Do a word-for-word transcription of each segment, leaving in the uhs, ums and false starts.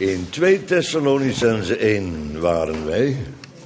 In twee Thessalonicenzen één waren wij,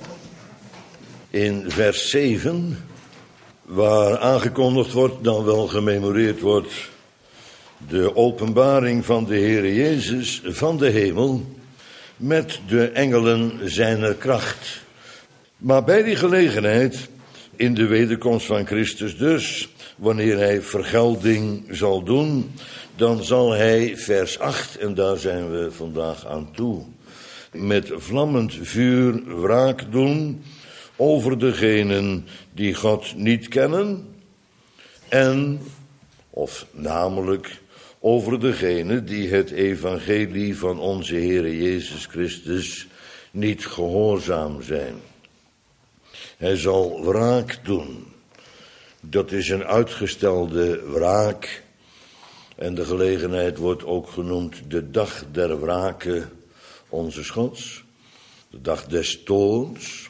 in vers zeven, waar aangekondigd wordt, dan wel gememoreerd wordt, de openbaring van de Heere Jezus van de hemel met de engelen zijner kracht. Maar bij die gelegenheid, in de wederkomst van Christus dus, wanneer hij vergelding zal doen, dan zal hij, vers acht, en daar zijn we vandaag aan toe, met vlammend vuur wraak doen over degenen die God niet kennen en, of namelijk, over degenen die het evangelie van onze Heere Jezus Christus niet gehoorzaam zijn. Hij zal wraak doen. Dat is een uitgestelde wraak. En de gelegenheid wordt ook genoemd de dag der wrake onze Gods. De dag des toorns.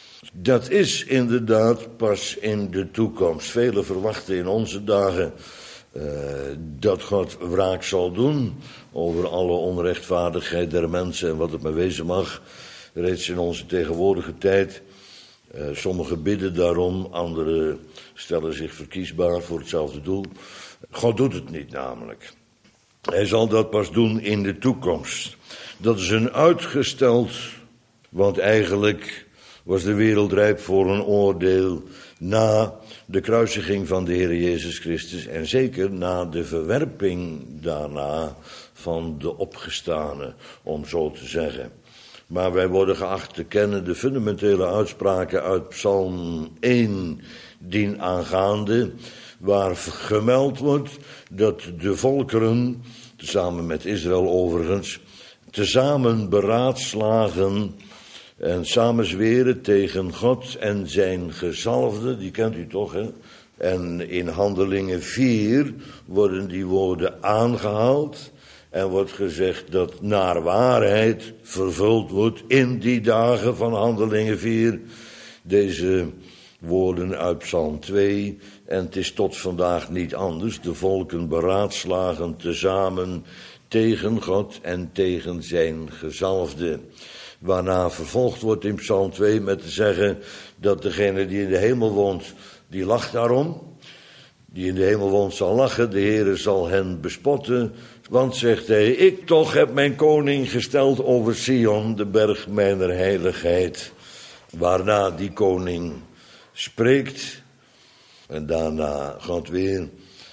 Dat is inderdaad pas in de toekomst. Velen verwachten in onze dagen uh, dat God wraak zal doen over alle onrechtvaardigheid der mensen en wat het maar wezen mag. Reeds in onze tegenwoordige tijd. Uh, sommigen bidden daarom, anderen stellen zich verkiesbaar voor hetzelfde doel. God doet het niet namelijk. Hij zal dat pas doen in de toekomst. Dat is een uitgesteld, want eigenlijk was de wereld rijp voor een oordeel na de kruisiging van de Heer Jezus Christus en zeker na de verwerping daarna van de opgestane, om zo te zeggen. Maar wij worden geacht te kennen de fundamentele uitspraken uit Psalm één dien aangaande, waar gemeld wordt dat de volkeren, samen met Israël overigens, tezamen beraadslagen en samen zweren tegen God en zijn gezalfde, die kent u toch, hè? En in Handelingen vier worden die woorden aangehaald en wordt gezegd dat naar waarheid vervuld wordt in die dagen van Handelingen vier. Deze woorden uit Psalm twee. En het is tot vandaag niet anders. De volken beraadslagen tezamen tegen God en tegen zijn gezalfde. Waarna vervolgd wordt in Psalm twee met te zeggen dat degene die in de hemel woont, die lacht daarom. Die in de hemel woont zal lachen, de Heere zal hen bespotten. Want, zegt hij, ik toch heb mijn koning gesteld over Sion, de berg mijner heiligheid. Waarna die koning spreekt. En daarna gaat weer,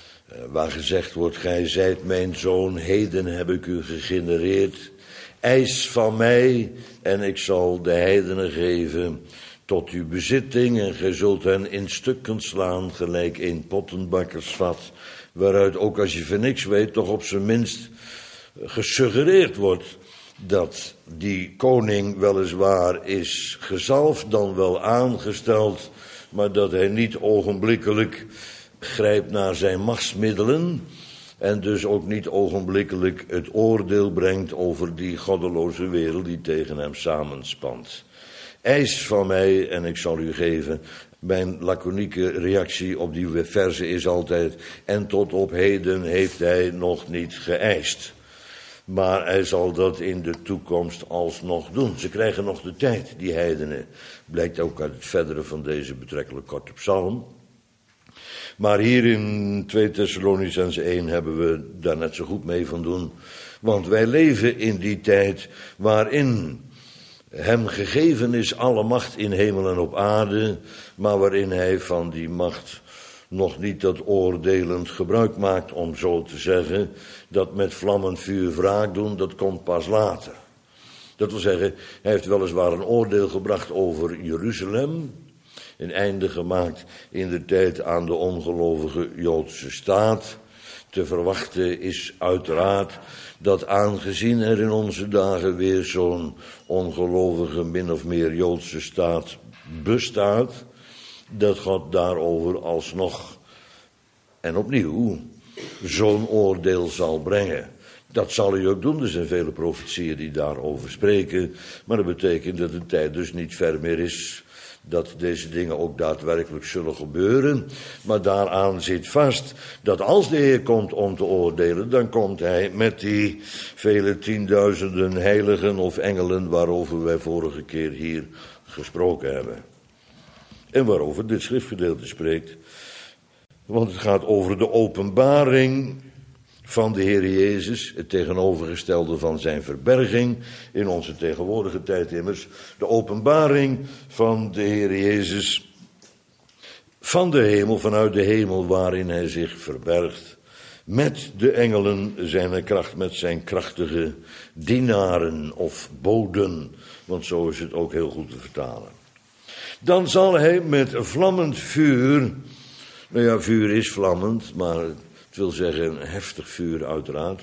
waar gezegd wordt, gij zijt mijn zoon, heden heb ik u gegenereerd. Eis van mij en ik zal de heidenen geven tot uw bezitting. En gij zult hen in stukken slaan, gelijk een pottenbakkersvat. Waaruit ook als je van niks weet, toch op zijn minst gesuggereerd wordt dat die koning weliswaar is gezalfd, dan wel aangesteld, maar dat hij niet ogenblikkelijk grijpt naar zijn machtsmiddelen en dus ook niet ogenblikkelijk het oordeel brengt over die goddeloze wereld die tegen hem samenspant. Eis van mij en ik zal u geven. Mijn laconieke reactie op die verse is altijd, en tot op heden heeft hij nog niet geëist. Maar hij zal dat in de toekomst alsnog doen. Ze krijgen nog de tijd, die heidenen. Blijkt ook uit het verdere van deze betrekkelijk korte psalm. Maar hier in twee Thessalonicenzen één hebben we daar net zo goed mee van doen. Want wij leven in die tijd waarin hem gegeven is alle macht in hemel en op aarde, maar waarin hij van die macht nog niet dat oordelend gebruik maakt, om zo te zeggen, dat met vlammend vuur wraak doen, dat komt pas later. Dat wil zeggen, hij heeft weliswaar een oordeel gebracht over Jeruzalem, een einde gemaakt in de tijd aan de ongelovige Joodse staat. Te verwachten is uiteraard dat aangezien er in onze dagen weer zo'n ongelovige min of meer Joodse staat bestaat, dat God daarover alsnog en opnieuw zo'n oordeel zal brengen. Dat zal hij ook doen, er zijn vele profetieën die daarover spreken, maar dat betekent dat de tijd dus niet ver meer is dat deze dingen ook daadwerkelijk zullen gebeuren. Maar daaraan zit vast dat als de Heer komt om te oordelen, dan komt hij met die vele tienduizenden heiligen of engelen waarover wij vorige keer hier gesproken hebben. En waarover dit schriftgedeelte spreekt. Want het gaat over de openbaring van de Heer Jezus, het tegenovergestelde van zijn verberging, in onze tegenwoordige tijd immers, de openbaring van de Heer Jezus van de hemel, vanuit de hemel waarin hij zich verbergt, met de engelen zijn kracht, met zijn krachtige dienaren of boden, want zo is het ook heel goed te vertalen. Dan zal hij met vlammend vuur, nou ja, vuur is vlammend, maar het wil zeggen heftig vuur uiteraard.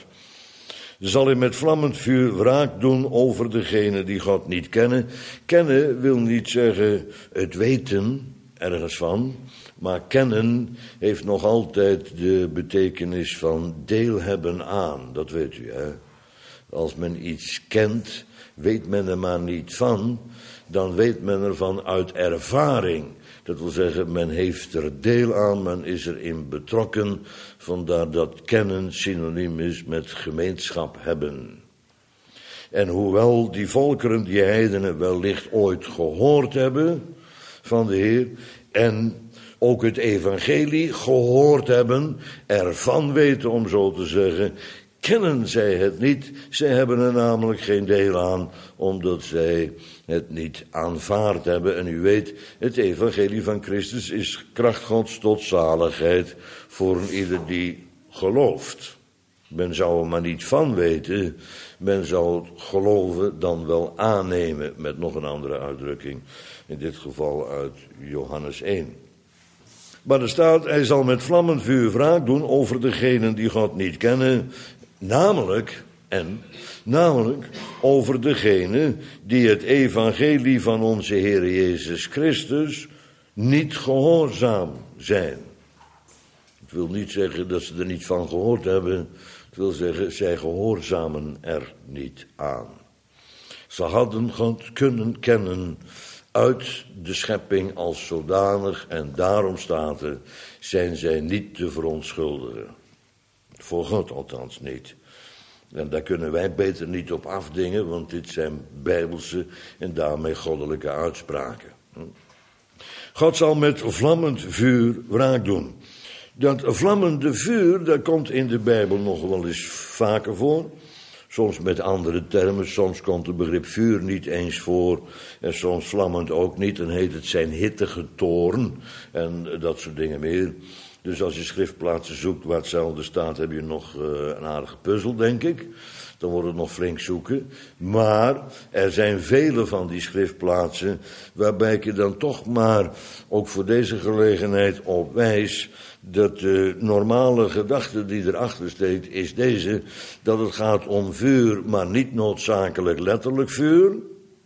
Zal hij met vlammend vuur wraak doen over degenen die God niet kennen. Kennen wil niet zeggen het weten ergens van, maar kennen heeft nog altijd de betekenis van deel hebben aan. Dat weet u, hè. Als men iets kent, weet men er maar niet van, dan weet men ervan uit ervaring. Dat wil zeggen, men heeft er deel aan, men is erin betrokken, vandaar dat kennen synoniem is met gemeenschap hebben. En hoewel die volkeren, die heidenen, wellicht ooit gehoord hebben van de Heer, en ook het evangelie gehoord hebben, ervan weten om zo te zeggen, kennen zij het niet. Zij hebben er namelijk geen deel aan, omdat zij het niet aanvaard hebben. En u weet, het evangelie van Christus is kracht Gods tot zaligheid voor een ieder die gelooft. Men zou er maar niet van weten, men zou het geloven dan wel aannemen, met nog een andere uitdrukking, in dit geval uit Johannes één. Maar er staat, hij zal met vlammend vuur wraak doen over degenen die God niet kennen, namelijk, en, namelijk over degenen die het evangelie van onze Heer Jezus Christus niet gehoorzaam zijn. Het wil niet zeggen dat ze er niet van gehoord hebben, het wil zeggen, zij gehoorzamen er niet aan. Ze hadden God kunnen kennen uit de schepping als zodanig, en daarom staat er, zijn zij niet te verontschuldigen. Voor God althans niet. En daar kunnen wij beter niet op afdingen, want dit zijn bijbelse en daarmee goddelijke uitspraken. God zal met vlammend vuur wraak doen. Dat vlammende vuur, dat komt in de Bijbel nog wel eens vaker voor. Soms met andere termen, soms komt het begrip vuur niet eens voor. En soms vlammend ook niet, dan heet het zijn hittige toorn en dat soort dingen meer. Dus als je schriftplaatsen zoekt waar hetzelfde staat, heb je nog uh, een aardige puzzel, denk ik. Dan wordt het nog flink zoeken. Maar er zijn vele van die schriftplaatsen waarbij ik je dan toch maar ook voor deze gelegenheid op wijs dat de normale gedachte die erachter steekt is deze, dat het gaat om vuur, maar niet noodzakelijk letterlijk vuur.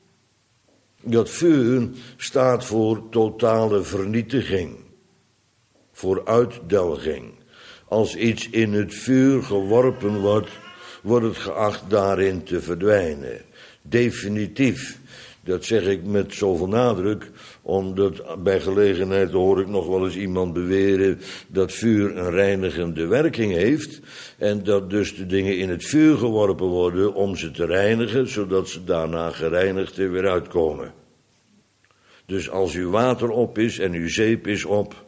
Dat vuur staat voor totale vernietiging. Voor uitdelging. Als iets in het vuur geworpen wordt, wordt het geacht daarin te verdwijnen. Definitief. Dat zeg ik met zoveel nadruk, omdat bij gelegenheid hoor ik nog wel eens iemand beweren dat vuur een reinigende werking heeft en dat dus de dingen in het vuur geworpen worden om ze te reinigen, zodat ze daarna gereinigd er weer uitkomen. Dus als uw water op is en uw zeep is op,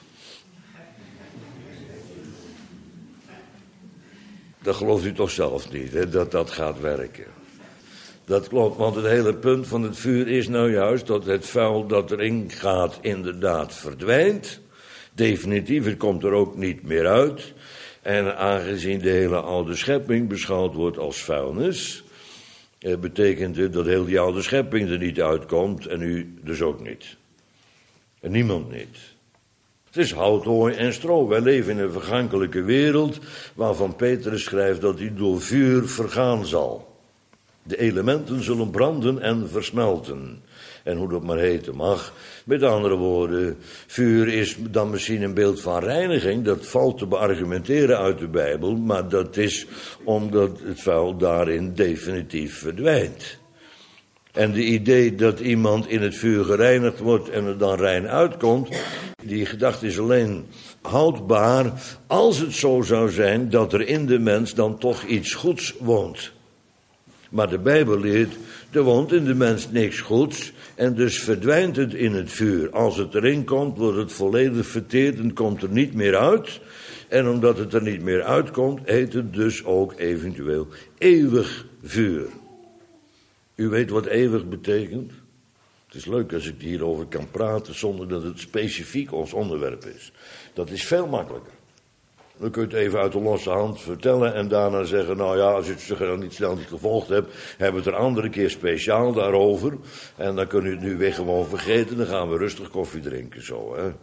dat gelooft u toch zelf niet, hè, dat dat gaat werken. Dat klopt, want het hele punt van het vuur is nou juist dat het vuil dat erin gaat inderdaad verdwijnt. Definitief, het komt er ook niet meer uit. En aangezien de hele oude schepping beschouwd wordt als vuilnis, eh, betekent het dat heel die oude schepping er niet uitkomt en u dus ook niet. En niemand niet. Het is hout, hooi en stro. Wij leven in een vergankelijke wereld waarvan Petrus schrijft dat hij door vuur vergaan zal. De elementen zullen branden en versmelten. En hoe dat maar heten mag. Met andere woorden, vuur is dan misschien een beeld van reiniging. Dat valt te beargumenteren uit de Bijbel. Maar dat is omdat het vuil daarin definitief verdwijnt. En de idee dat iemand in het vuur gereinigd wordt en er dan rein uitkomt, die gedachte is alleen houdbaar als het zo zou zijn dat er in de mens dan toch iets goeds woont. Maar de Bijbel leert, er woont in de mens niks goeds en dus verdwijnt het in het vuur. Als het erin komt, wordt het volledig verteerd en komt er niet meer uit. En omdat het er niet meer uitkomt, heet het dus ook eventueel eeuwig vuur. U weet wat eeuwig betekent? Het is leuk als ik hierover kan praten zonder dat het specifiek ons onderwerp is. Dat is veel makkelijker. Dan kun je het even uit de losse hand vertellen en daarna zeggen, nou ja, als u het niet snel niet gevolgd hebt, hebben we het er andere keer speciaal daarover. En dan kun u het nu weer gewoon vergeten, dan gaan we rustig koffie drinken zo, hè.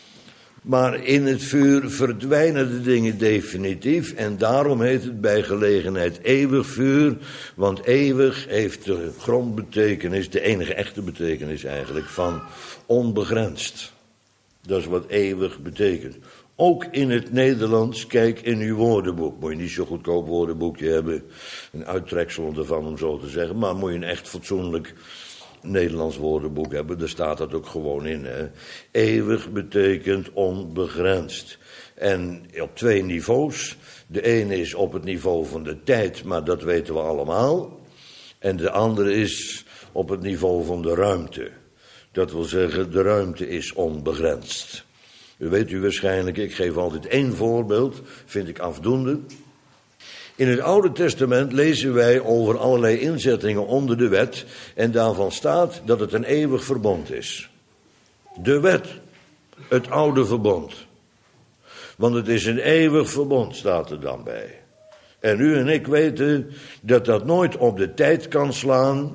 Maar in het vuur verdwijnen de dingen definitief en daarom heet het bij gelegenheid eeuwig vuur. Want eeuwig heeft de grondbetekenis, de enige echte betekenis eigenlijk, van onbegrensd. Dat is wat eeuwig betekent. Ook in het Nederlands, kijk in uw woordenboek. Moet je niet zo'n goedkoop woordenboekje hebben, een uittreksel ervan om zo te zeggen. Maar moet je een echt fatsoenlijk Nederlands woordenboek hebben, daar staat dat ook gewoon in. Hè. Eeuwig betekent onbegrensd. En op twee niveaus. De ene is op het niveau van de tijd, maar dat weten we allemaal. En de andere is op het niveau van de ruimte. Dat wil zeggen, de ruimte is onbegrensd. U weet u waarschijnlijk, ik geef altijd één voorbeeld, vind ik afdoende. In het Oude Testament lezen wij over allerlei inzettingen onder de wet en daarvan staat dat het een eeuwig verbond is. De wet, het oude verbond. Want het is een eeuwig verbond, staat er dan bij. En u en ik weten dat dat nooit op de tijd kan slaan,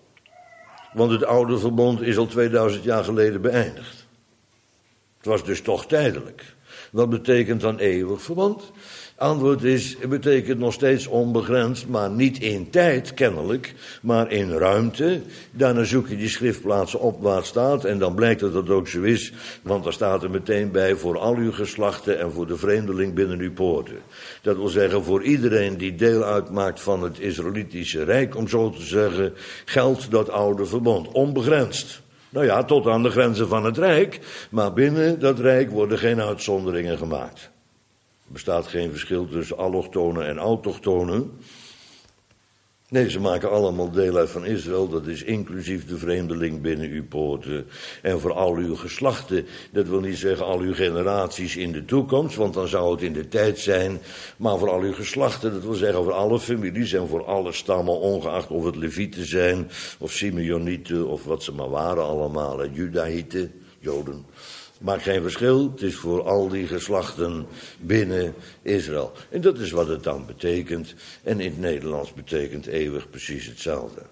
want het oude verbond is al tweeduizend jaar geleden beëindigd. Het was dus toch tijdelijk. Wat betekent dan eeuwig verbond? Antwoord is, het betekent nog steeds onbegrensd, maar niet in tijd kennelijk, maar in ruimte. Daarna zoek je die schriftplaatsen op waar het staat en dan blijkt dat dat ook zo is, want daar staat er meteen bij voor al uw geslachten en voor de vreemdeling binnen uw poorten. Dat wil zeggen, voor iedereen die deel uitmaakt van het Israëlitische Rijk, om zo te zeggen, geldt dat oude verbond, onbegrensd. Nou ja, tot aan de grenzen van het Rijk, maar binnen dat Rijk worden geen uitzonderingen gemaakt. Er bestaat geen verschil tussen allochtonen en autochtonen. Nee, ze maken allemaal deel uit van Israël. Dat is inclusief de vreemdeling binnen uw poorten. En voor al uw geslachten, dat wil niet zeggen al uw generaties in de toekomst, want dan zou het in de tijd zijn. Maar voor al uw geslachten, dat wil zeggen voor alle families en voor alle stammen, ongeacht of het Levieten zijn, of Simeonieten, of wat ze maar waren allemaal, Judaïten, Joden. Maakt geen verschil, het is voor al die geslachten binnen Israël. En dat is wat het dan betekent. En in het Nederlands betekent eeuwig precies hetzelfde.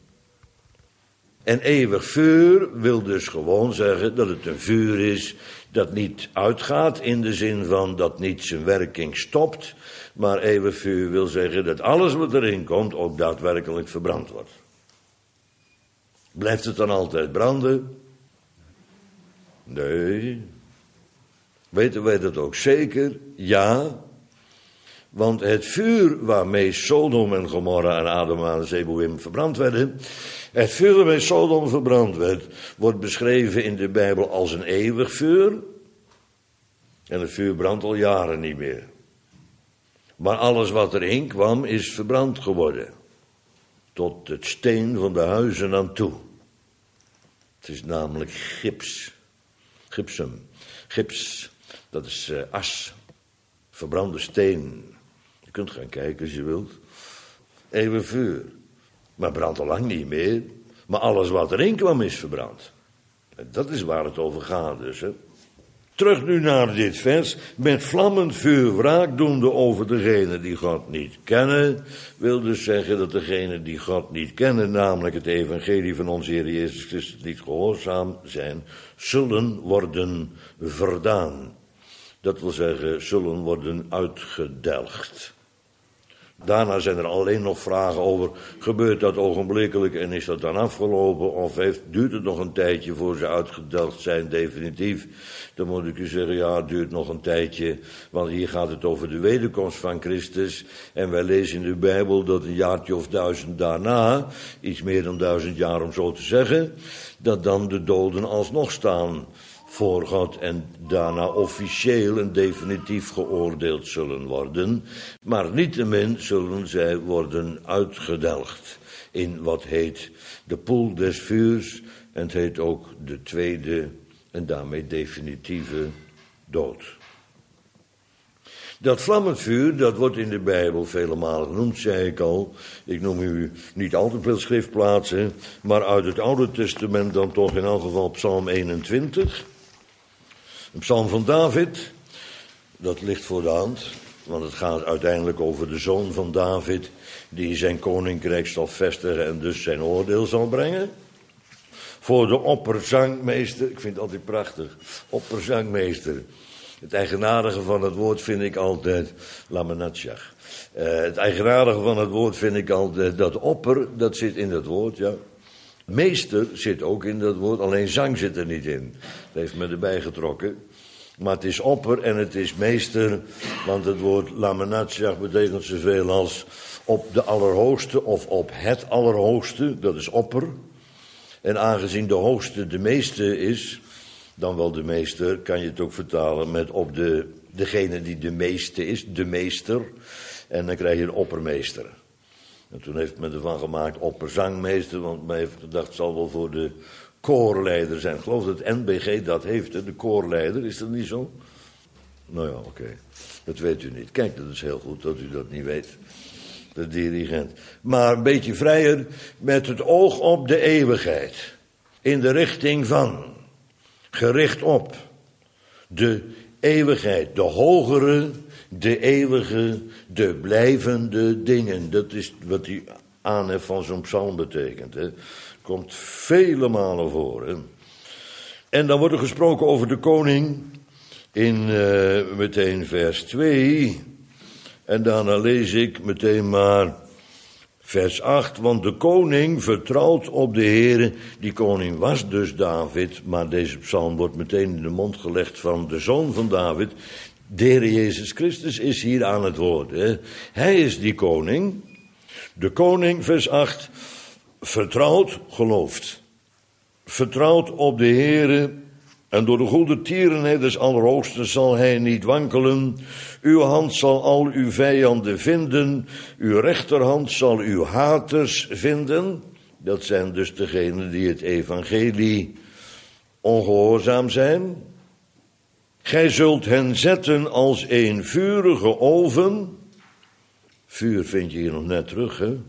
En eeuwig vuur wil dus gewoon zeggen dat het een vuur is dat niet uitgaat in de zin van dat niet zijn werking stopt. Maar eeuwig vuur wil zeggen dat alles wat erin komt ook daadwerkelijk verbrand wordt. Blijft het dan altijd branden? Nee. Weten wij dat ook zeker? Ja. Want het vuur waarmee Sodom en Gomorra en Adama en Zeboïm verbrand werden, het vuur waarmee Sodom verbrand werd, wordt beschreven in de Bijbel als een eeuwig vuur. En het vuur brandt al jaren niet meer. Maar alles wat erin kwam is verbrand geworden. Tot het steen van de huizen aan toe. Het is namelijk gips. Gypsum. Gips, dat is uh, as. Verbrande steen. Je kunt gaan kijken als je wilt. Eeuwig vuur. Maar brandt al lang niet meer. Maar alles wat erin kwam is verbrand. En dat is waar het over gaat dus. Hè. Terug nu naar dit vers. Met vlammend vuur wraakdoende over degenen die God niet kennen. Wil dus zeggen dat degenen die God niet kennen, namelijk het evangelie van onze Heer Jezus Christus, niet gehoorzaam zijn, zullen worden verdaan. Dat wil zeggen, zullen worden uitgedelgd. Daarna zijn er alleen nog vragen over, gebeurt dat ogenblikkelijk en is dat dan afgelopen? Of heeft, duurt het nog een tijdje voor ze uitgedelgd zijn, definitief? Dan moet ik u zeggen, ja, het duurt nog een tijdje, want hier gaat het over de wederkomst van Christus. En wij lezen in de Bijbel dat een jaartje of duizend daarna, iets meer dan duizend jaar om zo te zeggen, dat dan de doden alsnog staan voor God en daarna officieel en definitief geoordeeld zullen worden. Maar niettemin zullen zij worden uitgedelgd in wat heet de poel des vuurs. En het heet ook de tweede en daarmee definitieve dood. Dat vlammend vuur, dat wordt in de Bijbel vele malen genoemd, zei ik al. Ik noem u niet al te veel schriftplaatsen, maar uit het Oude Testament dan toch in elk geval Psalm eenentwintig. Een psalm van David, dat ligt voor de hand, want het gaat uiteindelijk over de zoon van David, die zijn koninkrijk zal vestigen en dus zijn oordeel zal brengen. Voor de opperzangmeester, ik vind het altijd prachtig, opperzangmeester. Het eigenaardige van het woord vind ik altijd, Lamenatjach. Uh, het eigenaardige van het woord vind ik altijd, dat opper, dat zit in het woord, ja. Meester zit ook in dat woord, alleen zang zit er niet in. Dat heeft men erbij getrokken. Maar het is opper en het is meester, want het woord Lamenatjach betekent zoveel als op de Allerhoogste of op het Allerhoogste, dat is opper. En aangezien de hoogste de meeste is, dan wel de meester, kan je het ook vertalen met op de, degene die de meeste is, de meester. En dan krijg je een oppermeester. En toen heeft men ervan gemaakt opperzangmeester, want men heeft gedacht, het zal wel voor de koorleider zijn. Ik geloof dat het N B G dat heeft, hè? De koorleider, is dat niet zo? Nou ja, oké, okay. Dat weet u niet. Kijk, dat is heel goed dat u dat niet weet, de dirigent. Maar een beetje vrijer, met het oog op de eeuwigheid, in de richting van, gericht op de eeuwigheid, de hogere, de eeuwige, de blijvende dingen. Dat is wat die aanhef van zo'n psalm betekent. Hè. Komt vele malen voor. Hè. En dan wordt er gesproken over de koning in uh, meteen vers twee. En daarna lees ik meteen maar vers acht. Want de koning vertrouwt op de Heere. Die koning was dus David. Maar deze psalm wordt meteen in de mond gelegd van de zoon van David. De Heer Jezus Christus is hier aan het woord. Hè. Hij is die koning. De koning, vers acht, vertrouwt, gelooft. Vertrouwt op de Heere. En door de goede tierenheid des Allerhoogsten zal hij niet wankelen. Uw hand zal al uw vijanden vinden. Uw rechterhand zal uw haters vinden. Dat zijn dus degenen die het evangelie ongehoorzaam zijn. Gij zult hen zetten als een vurige oven. Vuur vind je hier nog net terug, hè.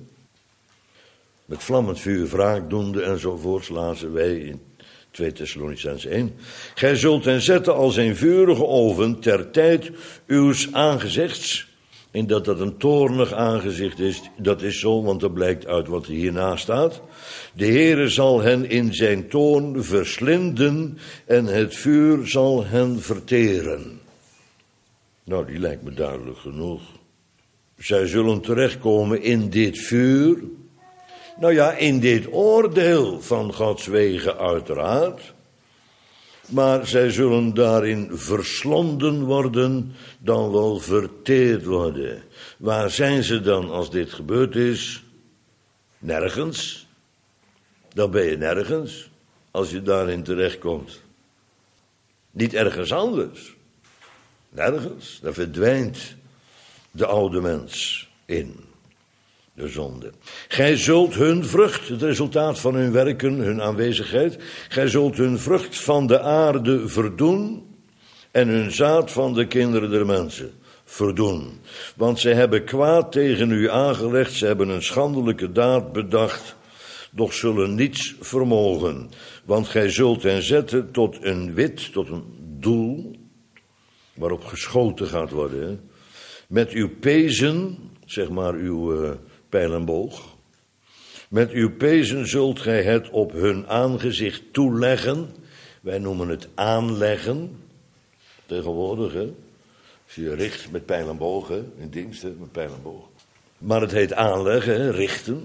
Met vlammend vuur wraak doende enzovoorts, lazen wij in twee Thessalonicenzen één. Gij zult hen zetten als een vurige oven ter tijd uws aangezichts. En dat dat een toornig aangezicht is, dat is zo, want dat blijkt uit wat er hierna staat. De Heere zal hen in zijn toorn verslinden en het vuur zal hen verteren. Nou, die lijkt me duidelijk genoeg. Zij zullen terechtkomen in dit vuur. Nou ja, in dit oordeel van Gods wegen uiteraard. Maar zij zullen daarin verslonden worden, dan wel verteerd worden. Waar zijn ze dan als dit gebeurd is? Nergens. Dan ben je nergens, als je daarin terechtkomt. Niet ergens anders. Nergens. Daar verdwijnt de oude mens in. De zonde. Gij zult hun vrucht, het resultaat van hun werken, hun aanwezigheid, gij zult hun vrucht van de aarde verdoen en hun zaad van de kinderen der mensen verdoen. Want zij hebben kwaad tegen u aangelegd, ze hebben een schandelijke daad bedacht, doch zullen niets vermogen. Want gij zult hen zetten tot een wit, tot een doel, waarop geschoten gaat worden, hè? Met uw pezen, zeg maar uw uh, pijl en boog. Met uw pezen zult gij het op hun aangezicht toeleggen. Wij noemen het aanleggen. Tegenwoordig, hè. Als je richt met pijl en boog, hè. In dienst, hè, met pijl en boog. Maar het heet aanleggen, richten.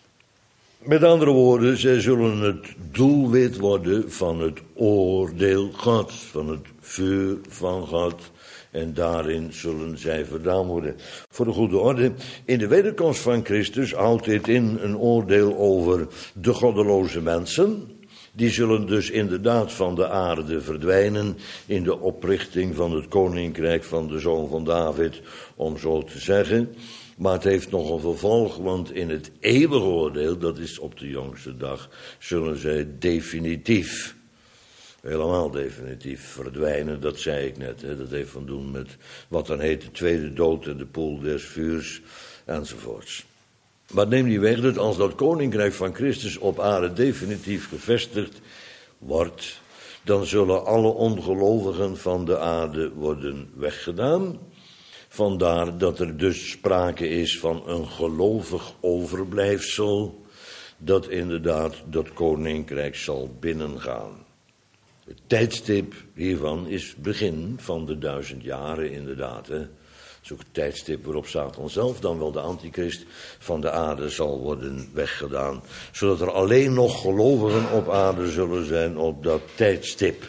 Met andere woorden, zij zullen het doelwit worden van het oordeel Gods, van het vuur van God. En daarin zullen zij verdaan worden. Voor de goede orde, in de wederkomst van Christus houdt dit in een oordeel over de goddeloze mensen. Die zullen dus inderdaad van de aarde verdwijnen in de oprichting van het koninkrijk van de zoon van David, om zo te zeggen. Maar het heeft nog een vervolg, want in het eeuwige oordeel, dat is op de jongste dag, zullen zij definitief, helemaal definitief verdwijnen. Dat zei ik net, hè. Dat heeft van doen met wat dan heet de tweede dood en de poel des vuurs enzovoorts. Maar neem niet weg dat als dat koninkrijk van Christus op aarde definitief gevestigd wordt, dan zullen alle ongelovigen van de aarde worden weggedaan. Vandaar dat er dus sprake is van een gelovig overblijfsel, dat inderdaad dat koninkrijk zal binnengaan. Het tijdstip hiervan is begin van de duizend jaren inderdaad. Hè. Dat is ook het tijdstip waarop Satan zelf, dan wel de antichrist, van de aarde zal worden weggedaan. Zodat er alleen nog gelovigen op aarde zullen zijn op dat tijdstip.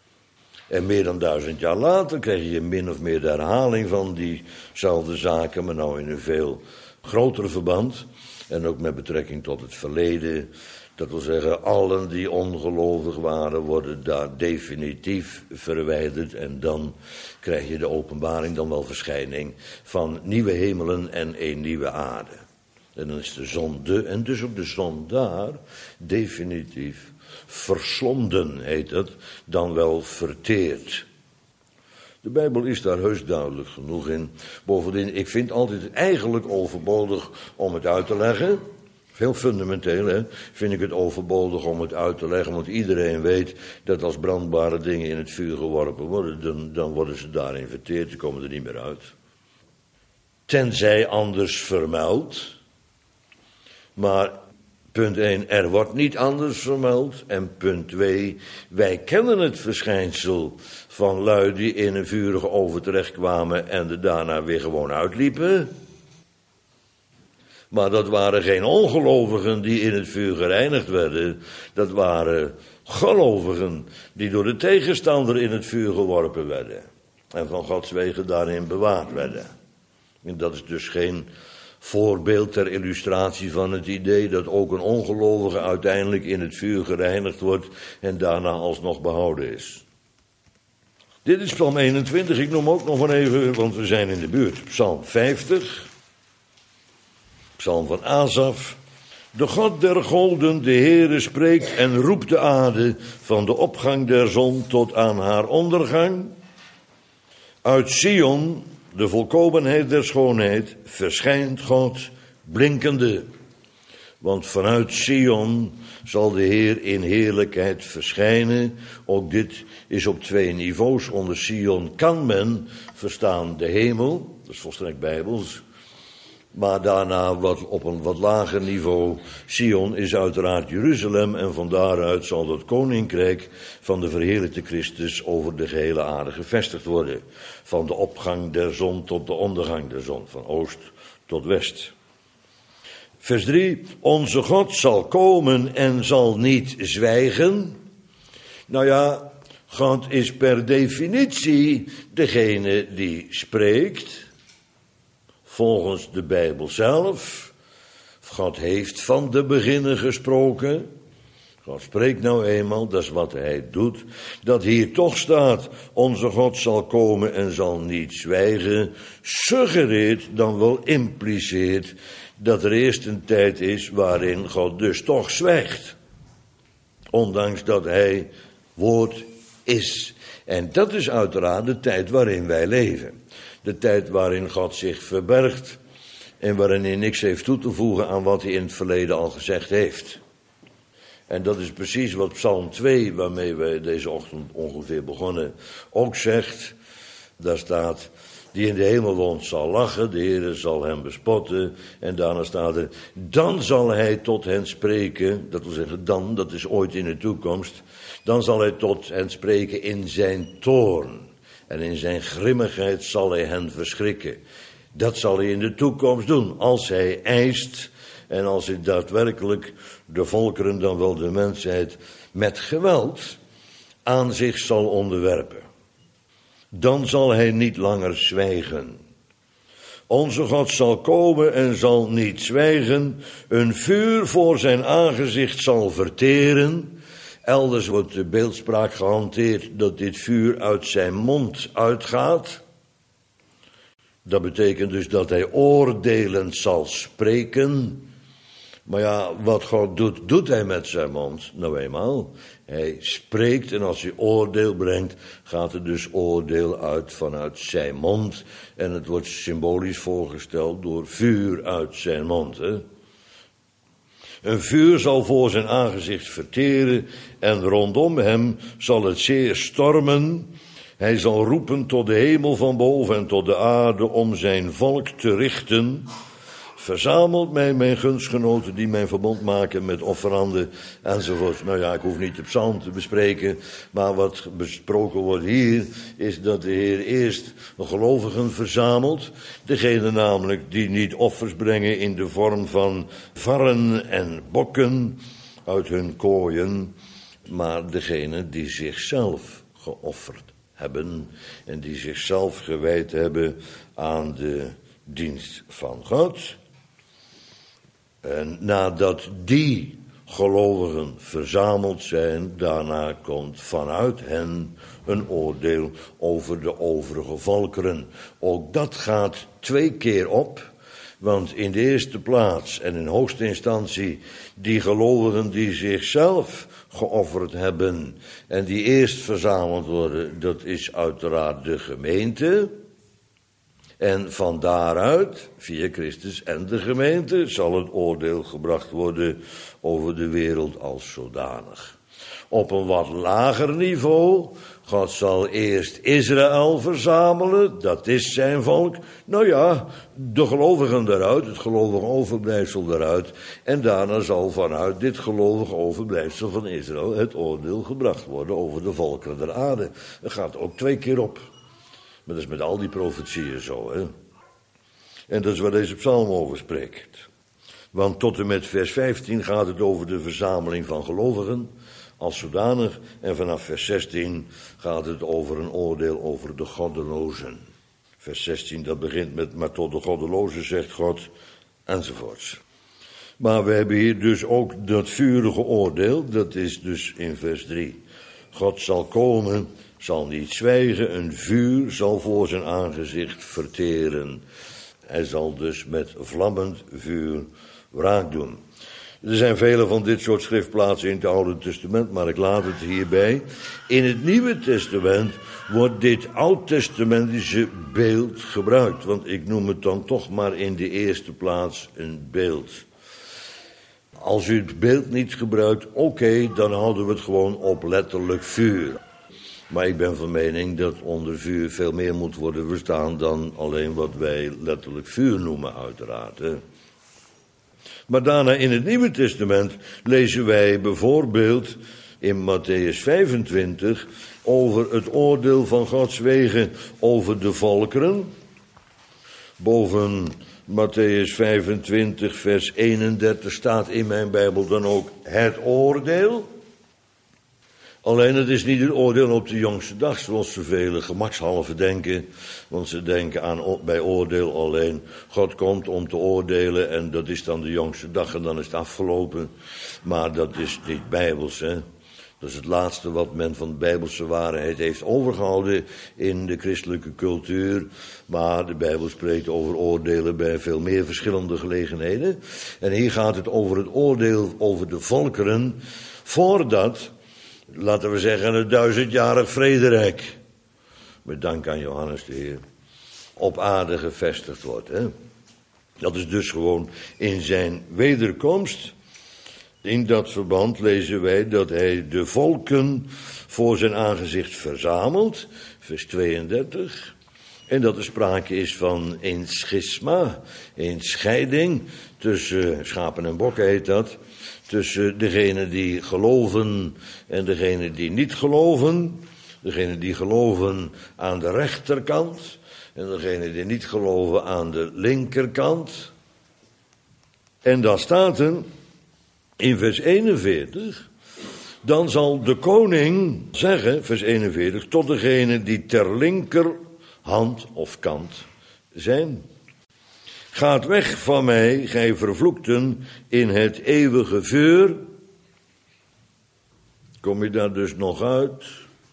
En meer dan duizend jaar later krijg je min of meer de herhaling van diezelfde zaken, maar nou in een veel groter verband. En ook met betrekking tot het verleden. Dat wil zeggen, allen die ongelovig waren, worden daar definitief verwijderd. En dan krijg je de openbaring, dan wel verschijning, van nieuwe hemelen en een nieuwe aarde. En dan is de zonde, en dus ook de zon daar, definitief verslonden, heet het, dan wel verteerd. De Bijbel is daar heus duidelijk genoeg in. Bovendien, ik vind altijd eigenlijk overbodig om het uit te leggen. Heel fundamenteel, hè, vind ik het overbodig om het uit te leggen, want iedereen weet dat als brandbare dingen in het vuur geworpen worden, dan, dan worden ze daarin verteerd, ze komen er niet meer uit. Tenzij anders vermeld. Maar punt één, er wordt niet anders vermeld. En punt twee, wij kennen het verschijnsel van lui die in een vurige oven terechtkwamen en er daarna weer gewoon uitliepen. Maar dat waren geen ongelovigen die in het vuur gereinigd werden. Dat waren gelovigen die door de tegenstander in het vuur geworpen werden. En van Gods wegen daarin bewaard werden. En dat is dus geen voorbeeld ter illustratie van het idee dat ook een ongelovige uiteindelijk in het vuur gereinigd wordt en daarna alsnog behouden is. Dit is Psalm eenentwintig, ik noem ook nog maar even, want we zijn in de buurt. Psalm vijftig, Psalm van Asaf. De God der golden, de Heere, spreekt en roept de aarde van de opgang der zon tot aan haar ondergang. Uit Sion, de volkomenheid der schoonheid, verschijnt God blinkende. Want vanuit Sion zal de Heer in heerlijkheid verschijnen. Ook dit is op twee niveaus. Onder Sion kan men verstaan de hemel, dat is volstrekt bijbels. Maar daarna wat, op een wat lager niveau. Sion is uiteraard Jeruzalem en van daaruit zal het koninkrijk van de verheerlijkte Christus over de gehele aarde gevestigd worden. Van de opgang der zon tot de ondergang der zon, van oost tot west. Vers drie, onze God zal komen en zal niet zwijgen. Nou ja, God is per definitie degene die spreekt. Volgens de Bijbel zelf. God heeft van de beginnen gesproken. God spreekt nou eenmaal, dat is wat hij doet. Dat hier toch staat, onze God zal komen en zal niet zwijgen, suggereert dan wel impliceert dat er eerst een tijd is waarin God dus toch zwijgt. Ondanks dat hij woord is. En dat is uiteraard de tijd waarin wij leven. De tijd waarin God zich verbergt en waarin hij niks heeft toe te voegen aan wat hij in het verleden al gezegd heeft. En dat is precies wat Psalm twee, waarmee we deze ochtend ongeveer begonnen, ook zegt. Daar staat, die in de hemel woont zal lachen, de Heere zal hem bespotten. En daarna staat er, dan zal hij tot hen spreken, dat wil zeggen dan, dat is ooit in de toekomst. Dan zal hij tot hen spreken in zijn toorn. En in zijn grimmigheid zal hij hen verschrikken. Dat zal hij in de toekomst doen, als hij eist en als hij daadwerkelijk de volkeren, dan wel de mensheid, met geweld aan zich zal onderwerpen. Dan zal hij niet langer zwijgen. Onze God zal komen en zal niet zwijgen, een vuur voor zijn aangezicht zal verteren. Elders wordt de beeldspraak gehanteerd dat dit vuur uit zijn mond uitgaat. Dat betekent dus dat hij oordelend zal spreken. Maar ja, wat God doet, doet hij met zijn mond, nou eenmaal. Hij spreekt en als hij oordeel brengt, gaat er dus oordeel uit vanuit zijn mond. En het wordt symbolisch voorgesteld door vuur uit zijn mond. Hè? Een vuur zal voor zijn aangezicht verteren en rondom hem zal het zeer stormen. Hij zal roepen tot de hemel van boven en tot de aarde om zijn volk te richten. Verzamelt mij, mijn gunstgenoten, die mijn verbond maken met offeranden enzovoort. Nou ja, ik hoef niet de psalm te bespreken, maar wat besproken wordt hier is dat de Heer eerst de gelovigen verzamelt. Degene namelijk die niet offers brengen in de vorm van varren en bokken uit hun kooien, maar degene die zichzelf geofferd hebben en die zichzelf gewijd hebben aan de dienst van God. En nadat die gelovigen verzameld zijn, daarna komt vanuit hen een oordeel over de overige volkeren. Ook dat gaat twee keer op, want in de eerste plaats en in hoogste instantie die gelovigen die zichzelf geofferd hebben en die eerst verzameld worden, dat is uiteraard de gemeente. En van daaruit, via Christus en de gemeente, zal het oordeel gebracht worden over de wereld als zodanig. Op een wat lager niveau, God zal eerst Israël verzamelen, dat is zijn volk. Nou ja, de gelovigen daaruit, het gelovige overblijfsel daaruit. En daarna zal vanuit dit gelovige overblijfsel van Israël het oordeel gebracht worden over de volkeren der aarde. Dat gaat ook twee keer op. Maar dat is met al die profetieën zo, hè. En dat is waar deze psalm over spreekt. Want tot en met vers vijftien gaat het over de verzameling van gelovigen als zodanig. En vanaf vers zestien gaat het over een oordeel over de goddelozen. Vers zestien, dat begint met, maar tot de goddelozen zegt God, enzovoorts. Maar we hebben hier dus ook dat vurige oordeel, dat is dus in vers drie. God zal komen, zal niet zwijgen, een vuur zal voor zijn aangezicht verteren. Hij zal dus met vlammend vuur wraak doen. Er zijn vele van dit soort schriftplaatsen in het Oude Testament, maar ik laat het hierbij. In het Nieuwe Testament wordt dit oud-testamentische beeld gebruikt. Want ik noem het dan toch maar in de eerste plaats een beeld. Als u het beeld niet gebruikt, oké, okay, dan houden we het gewoon op letterlijk vuur. Maar ik ben van mening dat onder vuur veel meer moet worden verstaan dan alleen wat wij letterlijk vuur noemen, uiteraard. Hè. Maar daarna in het Nieuwe Testament lezen wij bijvoorbeeld in Matthäus vijfentwintig over het oordeel van Gods wegen over de volkeren. Boven Matthäus vijfentwintig vers eenendertig staat in mijn Bijbel dan ook het oordeel. Alleen het is niet het oordeel op de jongste dag, zoals zoveel gemakshalve denken. Want ze denken aan bij oordeel alleen, God komt om te oordelen en dat is dan de jongste dag en dan is het afgelopen. Maar dat is niet bijbels, hè. Dat is het laatste wat men van de bijbelse waarheid heeft overgehouden in de christelijke cultuur. Maar de Bijbel spreekt over oordelen bij veel meer verschillende gelegenheden. En hier gaat het over het oordeel over de volkeren voordat, laten we zeggen, het duizendjarig vrederijk, met dank aan Johannes de Heer, op aarde gevestigd wordt. Hè? Dat is dus gewoon in zijn wederkomst. In dat verband lezen wij dat hij de volken voor zijn aangezicht verzamelt, vers tweeëndertig. En dat er sprake is van een schisma, een scheiding tussen schapen en bokken heet dat. Tussen degenen die geloven en degenen die niet geloven. Degenen die geloven aan de rechterkant en degenen die niet geloven aan de linkerkant. En dan staat er in vers eenenveertig... Dan zal de koning zeggen, vers eenenveertig, tot degene die ter linkerhand of kant zijn. Gaat weg van mij, gij vervloekten, in het eeuwige vuur. Kom je daar dus nog uit?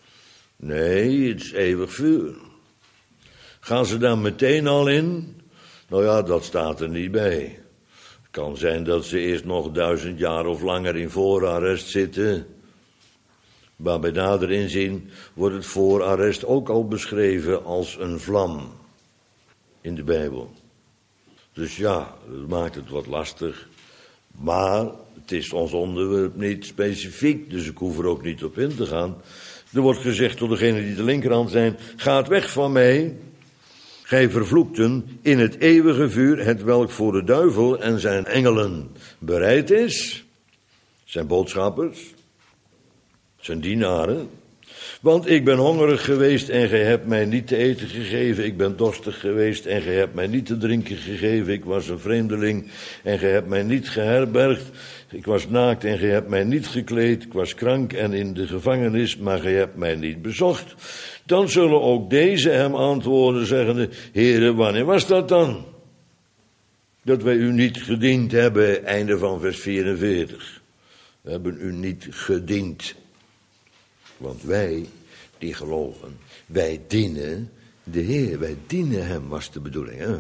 Nee, het is eeuwig vuur. Gaan ze daar meteen al in? Nou ja, dat staat er niet bij. Het kan zijn dat ze eerst nog duizend jaar of langer in voorarrest zitten. Maar bij nader inzien wordt het voorarrest ook al beschreven als een vlam in de Bijbel. Dus ja, dat maakt het wat lastig. Maar het is ons onderwerp niet specifiek, dus ik hoef er ook niet op in te gaan. Er wordt gezegd tot degenen die de linkerhand zijn, gaat weg van mij, gij vervloekten, in het eeuwige vuur, het welk voor de duivel en zijn engelen bereid is, zijn boodschappers, zijn dienaren. Want ik ben hongerig geweest en gij hebt mij niet te eten gegeven. Ik ben dorstig geweest en gij hebt mij niet te drinken gegeven. Ik was een vreemdeling en gij hebt mij niet geherbergd. Ik was naakt en gij hebt mij niet gekleed. Ik was krank en in de gevangenis, maar gij hebt mij niet bezocht. Dan zullen ook deze hem antwoorden, zeggende, Heere, wanneer was dat dan? Dat wij u niet gediend hebben, einde van vers vierenveertig. We hebben u niet gediend. Want wij, die geloven, wij dienen de Heer, wij dienen hem, was de bedoeling. Hè?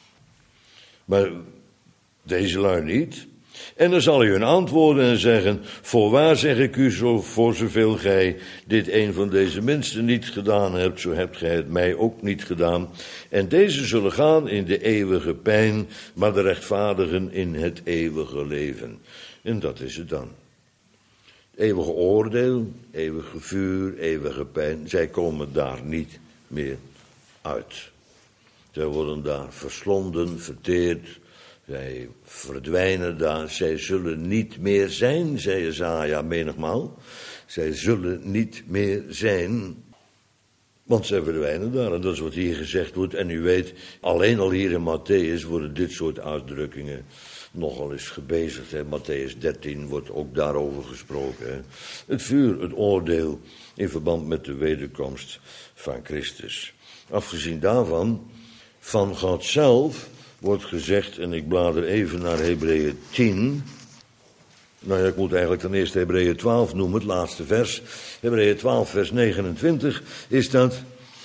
Maar deze lui niet. En dan zal hij hun antwoorden en zeggen, voorwaar zeg ik u, zo, voor zoveel gij dit een van deze minsten niet gedaan hebt, zo hebt gij het mij ook niet gedaan. En deze zullen gaan in de eeuwige pijn, maar de rechtvaardigen in het eeuwige leven. En dat is het dan. Eeuwige oordeel, eeuwige vuur, eeuwige pijn, zij komen daar niet meer uit. Zij worden daar verslonden, verteerd, zij verdwijnen daar, zij zullen niet meer zijn, zei Jesaja menigmaal. Zij zullen niet meer zijn, want zij verdwijnen daar. En dat is wat hier gezegd wordt. En u weet, alleen al hier in Matthäus worden dit soort uitdrukkingen nogal eens gebezigd. Hè. Matthäus dertien wordt ook daarover gesproken. Hè. Het vuur, het oordeel in verband met de wederkomst van Christus. Afgezien daarvan, van God zelf wordt gezegd, en ik blader even naar Hebreeën tien. Nou ja, ik moet eigenlijk ten eerste Hebreeën twaalf noemen, het laatste vers. Hebreeën twaalf, vers negenentwintig is dat.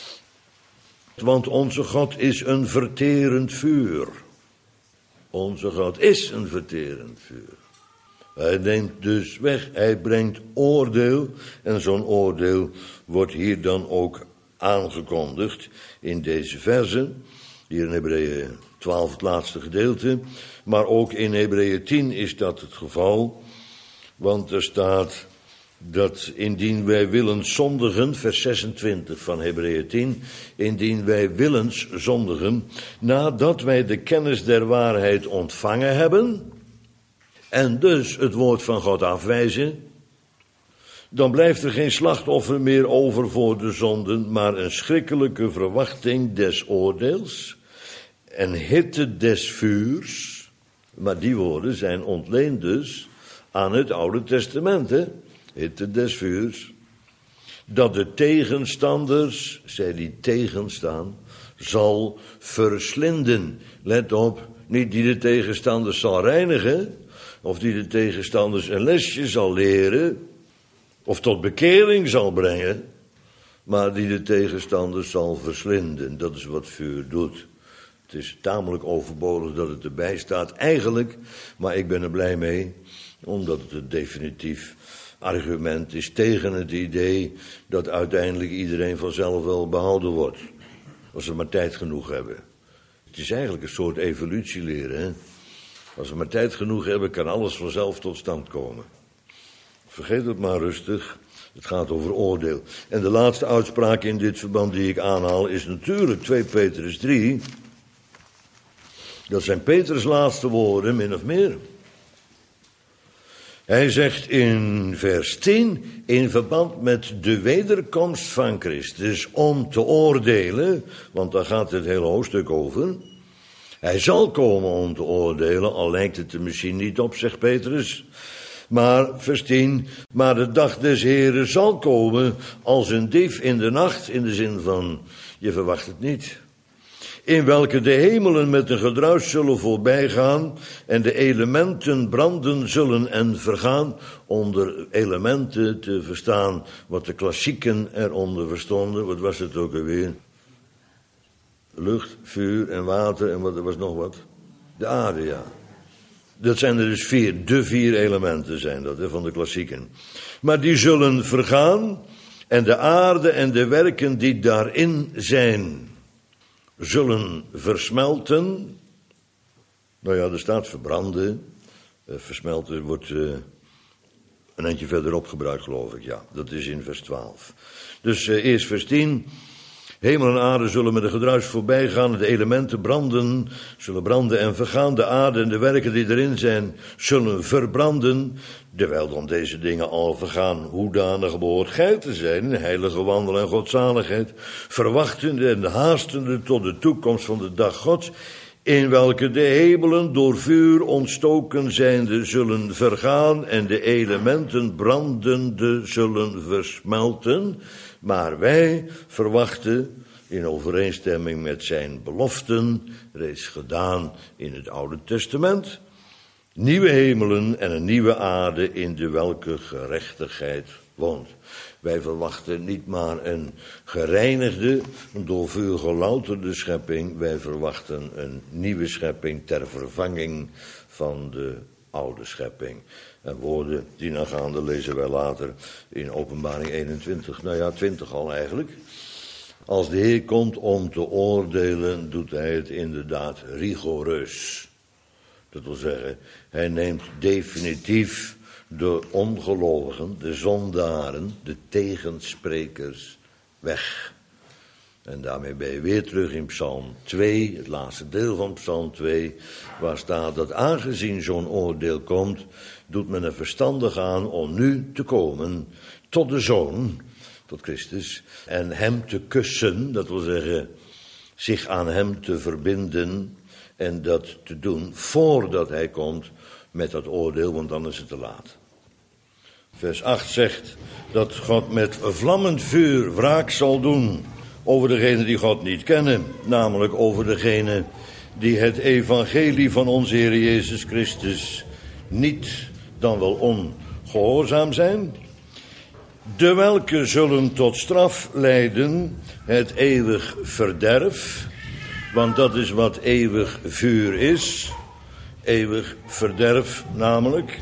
Want onze God is een verterend vuur. Onze God is een verterend vuur. Hij neemt dus weg, hij brengt oordeel. En zo'n oordeel wordt hier dan ook aangekondigd in deze versen. Hier in Hebreeën twaalf, het laatste gedeelte. Maar ook in Hebreeën tien is dat het geval. Want er staat dat indien wij willen zondigen, vers zesentwintig van Hebreeën tien, indien wij willens zondigen, nadat wij de kennis der waarheid ontvangen hebben, en dus het woord van God afwijzen, dan blijft er geen slachtoffer meer over voor de zonden, maar een schrikkelijke verwachting des oordeels en hitte des vuurs. Maar die woorden zijn ontleend dus aan het Oude Testament, hè? Hitte des vuurs, dat de tegenstanders, zij die tegenstaan, zal verslinden. Let op, niet die de tegenstanders zal reinigen, of die de tegenstanders een lesje zal leren, of tot bekering zal brengen, maar die de tegenstanders zal verslinden. Dat is wat vuur doet. Het is tamelijk overbodig dat het erbij staat, eigenlijk, maar ik ben er blij mee, omdat het een definitief argument is tegen het idee dat uiteindelijk iedereen vanzelf wel behouden wordt. Als we maar tijd genoeg hebben. Het is eigenlijk een soort evolutieleren. Hè? Als we maar tijd genoeg hebben, kan alles vanzelf tot stand komen. Vergeet het maar rustig. Het gaat over oordeel. En de laatste uitspraak in dit verband die ik aanhaal is natuurlijk twee Petrus drie. Dat zijn Petrus' laatste woorden, min of meer. Hij zegt in vers tien, in verband met de wederkomst van Christus, om te oordelen, want daar gaat het hele hoofdstuk over. Hij zal komen om te oordelen, al lijkt het er misschien niet op, zegt Petrus. Maar, vers tien, maar de dag des Heren zal komen als een dief in de nacht, in de zin van, je verwacht het niet. In welke de hemelen met een gedruis zullen voorbijgaan en de elementen branden zullen en vergaan. Onder elementen te verstaan wat de klassieken eronder verstonden. Wat was het ook alweer? Lucht, vuur en water en wat, er was nog wat? De aarde, ja. Dat zijn er dus vier, de vier elementen zijn dat, hè, van de klassieken. Maar die zullen vergaan en de aarde en de werken die daarin zijn zullen versmelten. Nou ja, er staat verbranden. Uh, versmelten wordt uh, een eindje verderop gebruikt, geloof ik. Ja, dat is in vers twaalf. Dus uh, eerst vers tien. Hemel en aarde zullen met een gedruis voorbij gaan. De elementen branden, zullen branden en vergaan. De aarde en de werken die erin zijn, zullen verbranden. Terwijl dan deze dingen al vergaan, hoedanig behoort gij te zijn, in heilige wandel en godzaligheid, verwachtende en haastende tot de toekomst van de dag Gods, in welke de hemelen door vuur ontstoken zijnde zullen vergaan en de elementen brandende zullen versmelten. Maar wij verwachten, in overeenstemming met zijn beloften, reeds gedaan in het Oude Testament, nieuwe hemelen en een nieuwe aarde in de welke gerechtigheid woont. Wij verwachten niet maar een gereinigde, door vuur gelouterde schepping. Wij verwachten een nieuwe schepping ter vervanging van de oude schepping. En woorden die nagaande lezen wij later in Openbaring eenentwintig. Nou ja, twintig al eigenlijk. Als de Heer komt om te oordelen, doet hij het inderdaad rigoureus. Dat wil zeggen, hij neemt definitief de ongelovigen, de zondaren, de tegensprekers weg. En daarmee ben je weer terug in Psalm twee, het laatste deel van Psalm twee, waar staat dat aangezien zo'n oordeel komt, doet men er verstandig aan om nu te komen tot de Zoon, tot Christus, en hem te kussen, dat wil zeggen, zich aan hem te verbinden en dat te doen voordat hij komt met dat oordeel, want dan is het te laat. Vers acht zegt dat God met vlammend vuur wraak zal doen over degenen die God niet kennen, namelijk over degenen die het evangelie van onze Heer Jezus Christus niet, dan wel ongehoorzaam zijn, de welke zullen tot straf leiden het eeuwig verderf, want dat is wat eeuwig vuur is, eeuwig verderf namelijk,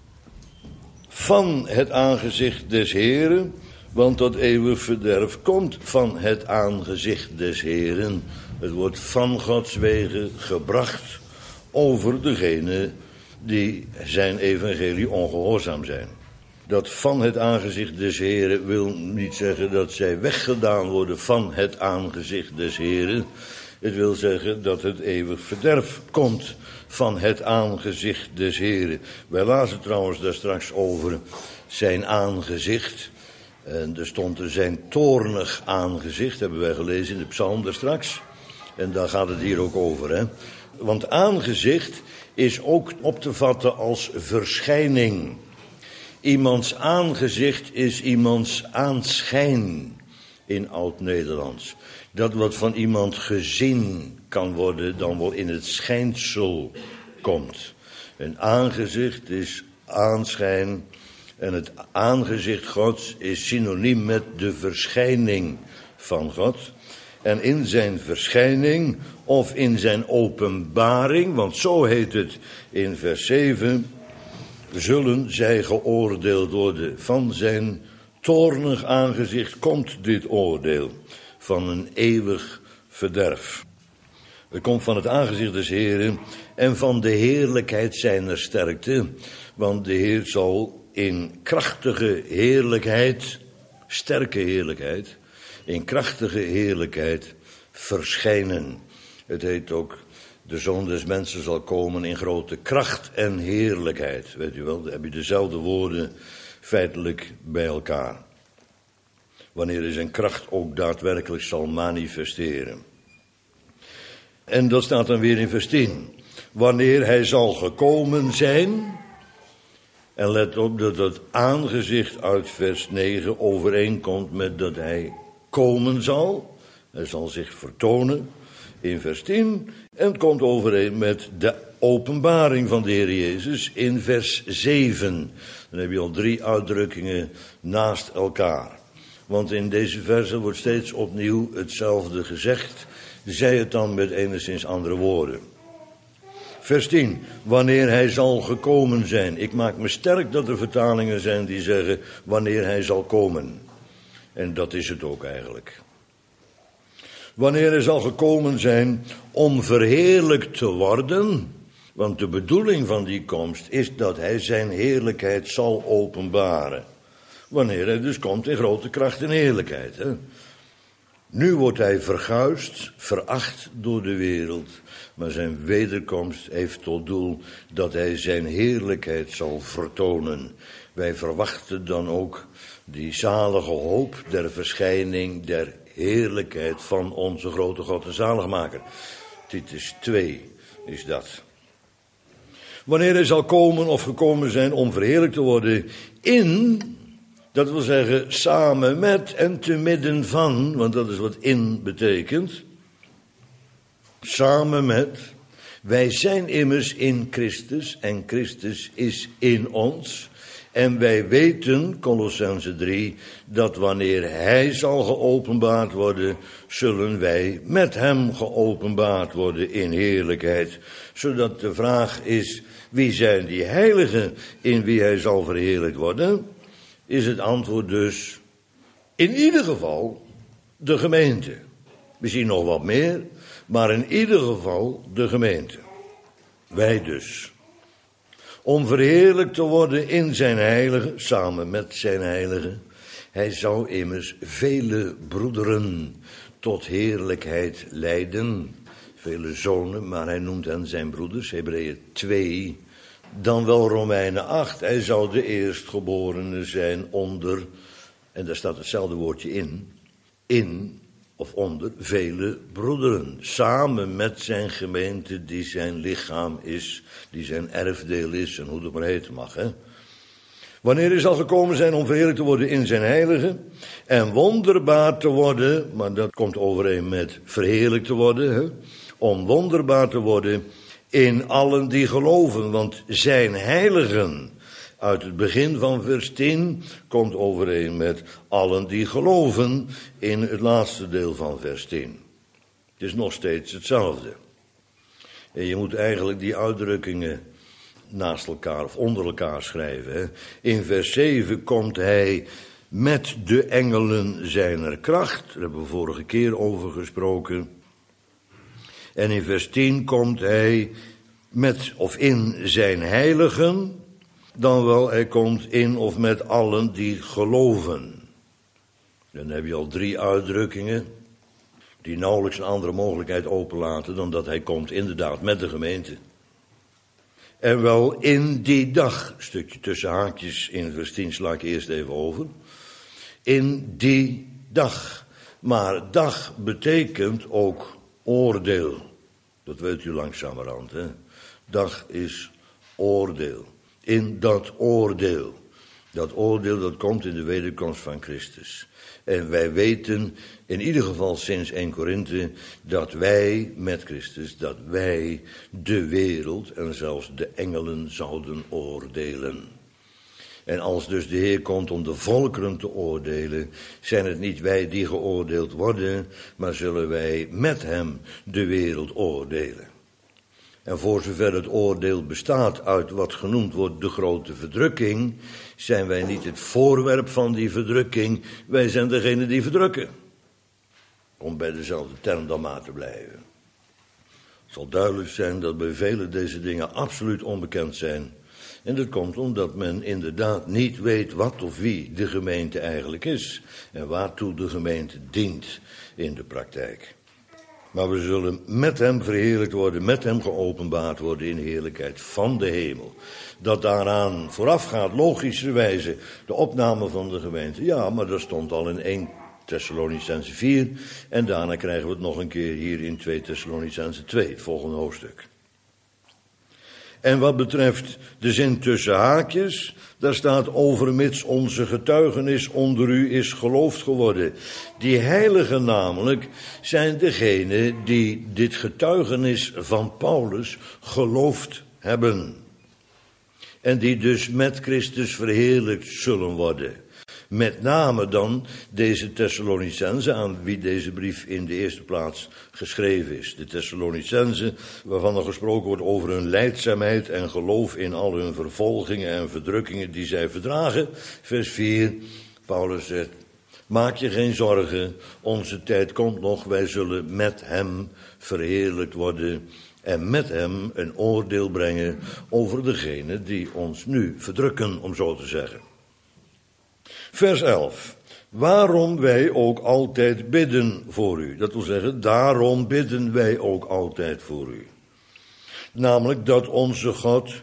van het aangezicht des Heren, want dat eeuwig verderf komt van het aangezicht des Heren. Het wordt van Gods wegen gebracht over degene die zijn evangelie ongehoorzaam zijn. Dat van het aangezicht des Heren wil niet zeggen dat zij weggedaan worden van het aangezicht des Heren. Het wil zeggen dat het eeuwig verderf komt van het aangezicht des Heren. Wij lazen trouwens daar straks over zijn aangezicht. En er stond er zijn toornig aangezicht, hebben wij gelezen in de psalm daar straks. En daar gaat het hier ook over, hè. Want aangezicht is ook op te vatten als verschijning. Iemands aangezicht is iemands aanschijn in Oud-Nederlands. Dat wat van iemand gezien kan worden, dan wel in het schijnsel komt. Een aangezicht is aanschijn en het aangezicht Gods is synoniem met de verschijning van God. En in zijn verschijning of in zijn openbaring, want zo heet het in vers zeven, zullen zij geoordeeld worden. Van zijn toornig aangezicht komt dit oordeel van een eeuwig verderf. Het komt van het aangezicht des Heren en van de heerlijkheid zijner sterkte, want de Heer zal in krachtige heerlijkheid, sterke heerlijkheid, in krachtige heerlijkheid verschijnen. Het heet ook De Zoon des Mensen zal komen in grote kracht en heerlijkheid. Weet u wel, dan heb je dezelfde woorden feitelijk bij elkaar. Wanneer hij zijn kracht ook daadwerkelijk zal manifesteren. En dat staat dan weer in vers tien. Wanneer hij zal gekomen zijn. En let op dat het aangezicht uit vers negen overeenkomt met dat hij komen zal. Hij zal zich vertonen in vers tien. En het komt overeen met de openbaring van de Heer Jezus in vers zeven. Dan heb je al drie uitdrukkingen naast elkaar. Want in deze versen wordt steeds opnieuw hetzelfde gezegd. Zij het dan met enigszins andere woorden. Vers tien. Wanneer hij zal gekomen zijn. Ik maak me sterk dat er vertalingen zijn die zeggen wanneer hij zal komen. En dat is het ook eigenlijk. Wanneer hij zal gekomen zijn om verheerlijkt te worden. Want de bedoeling van die komst is dat hij zijn heerlijkheid zal openbaren. Wanneer hij dus komt in grote kracht en heerlijkheid. Hè? Nu wordt hij verguisd, veracht door de wereld. Maar zijn wederkomst heeft tot doel dat hij zijn heerlijkheid zal vertonen. Wij verwachten dan ook die zalige hoop der verschijning der heerlijkheid van onze grote God en zaligmaker. Titus twee is dat. Wanneer hij zal komen of gekomen zijn om verheerlijkt te worden in, dat wil zeggen samen met en te midden van, want dat is wat in betekent. Samen met. Wij zijn immers in Christus en Christus is in ons. En wij weten, Kolossenzen drie, dat wanneer hij zal geopenbaard worden, zullen wij met hem geopenbaard worden in heerlijkheid. Zodat de vraag is, wie zijn die heiligen in wie hij zal verheerlijkt worden? Is het antwoord dus, in ieder geval, de gemeente. Misschien nog wat meer, maar in ieder geval de gemeente. Wij dus. Om verheerlijkt te worden in zijn heiligen, samen met zijn heiligen. Hij zou immers vele broederen tot heerlijkheid leiden. Vele zonen, maar hij noemt hen zijn broeders, Hebreeën twee. Dan wel Romeinen acht, hij zou de eerstgeborene zijn onder, en daar staat hetzelfde woordje in, in of onder vele broederen. Samen met zijn gemeente die zijn lichaam is, die zijn erfdeel is en hoe dat maar heten mag. Hè? Wanneer hij zal gekomen zijn om verheerlijkt te worden in zijn heiligen en wonderbaar te worden, maar dat komt overeen met verheerlijkt te worden, hè? Om wonderbaar te worden in allen die geloven, want zijn heiligen, uit het begin van vers tien, komt overeen met allen die geloven in het laatste deel van vers tien. Het is nog steeds hetzelfde. En je moet eigenlijk die uitdrukkingen naast elkaar of onder elkaar schrijven. Hè. In vers zeven komt hij met de engelen zijner kracht. Daar hebben we vorige keer over gesproken. En in vers tien komt hij met of in zijn heiligen, dan wel hij komt in of met allen die geloven. Dan heb je al drie uitdrukkingen die nauwelijks een andere mogelijkheid openlaten dan dat hij komt inderdaad met de gemeente. En wel in die dag, stukje tussen haakjes in vers tien sla ik eerst even over. In die dag. Maar dag betekent ook oordeel. Dat weet u langzamerhand, hè. Dag is oordeel. In dat oordeel. Dat oordeel dat komt in de wederkomst van Christus. En wij weten in ieder geval sinds eerste Korinthe dat wij met Christus, dat wij de wereld en zelfs de engelen zouden oordelen. En als dus de Heer komt om de volkeren te oordelen, zijn het niet wij die geoordeeld worden, maar zullen wij met hem de wereld oordelen. En voor zover het oordeel bestaat uit wat genoemd wordt de grote verdrukking, zijn wij niet het voorwerp van die verdrukking, wij zijn degene die verdrukken. Om bij dezelfde term dan maar te blijven. Het zal duidelijk zijn dat bij velen deze dingen absoluut onbekend zijn. En dat komt omdat men inderdaad niet weet wat of wie de gemeente eigenlijk is. En waartoe de gemeente dient in de praktijk. Maar we zullen met hem verheerlijkt worden, met hem geopenbaard worden in de heerlijkheid van de hemel. Dat daaraan voorafgaat, logischerwijze, de opname van de gemeente. Ja, maar dat stond al in één Thessalonicenzen vier. En daarna krijgen we het nog een keer hier in twee Thessalonicenzen twee, het volgende hoofdstuk. En wat betreft de zin tussen haakjes, daar staat overmits onze getuigenis onder u is geloofd geworden. Die heiligen namelijk zijn degenen die dit getuigenis van Paulus geloofd hebben. En die dus met Christus verheerlijkt zullen worden. Met name dan deze Thessalonicenzen, aan wie deze brief in de eerste plaats geschreven is. De Thessalonicenzen, waarvan er gesproken wordt over hun lijdzaamheid en geloof in al hun vervolgingen en verdrukkingen die zij verdragen. Vers vier, Paulus zegt, maak je geen zorgen, onze tijd komt nog, wij zullen met hem verheerlijkt worden. En met hem een oordeel brengen over degenen die ons nu verdrukken, om zo te zeggen. Vers elf. Waarom wij ook altijd bidden voor u. Dat wil zeggen, daarom bidden wij ook altijd voor u. Namelijk dat onze God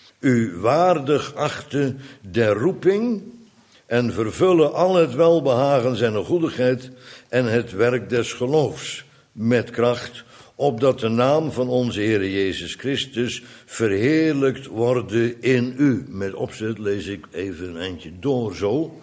u waardig achte der roeping en vervullen al het welbehagen zijner goedigheid en het werk des geloofs met kracht, opdat de naam van onze Heer Jezus Christus verheerlijkt worden in u. Met opzet lees ik even een eindje door zo.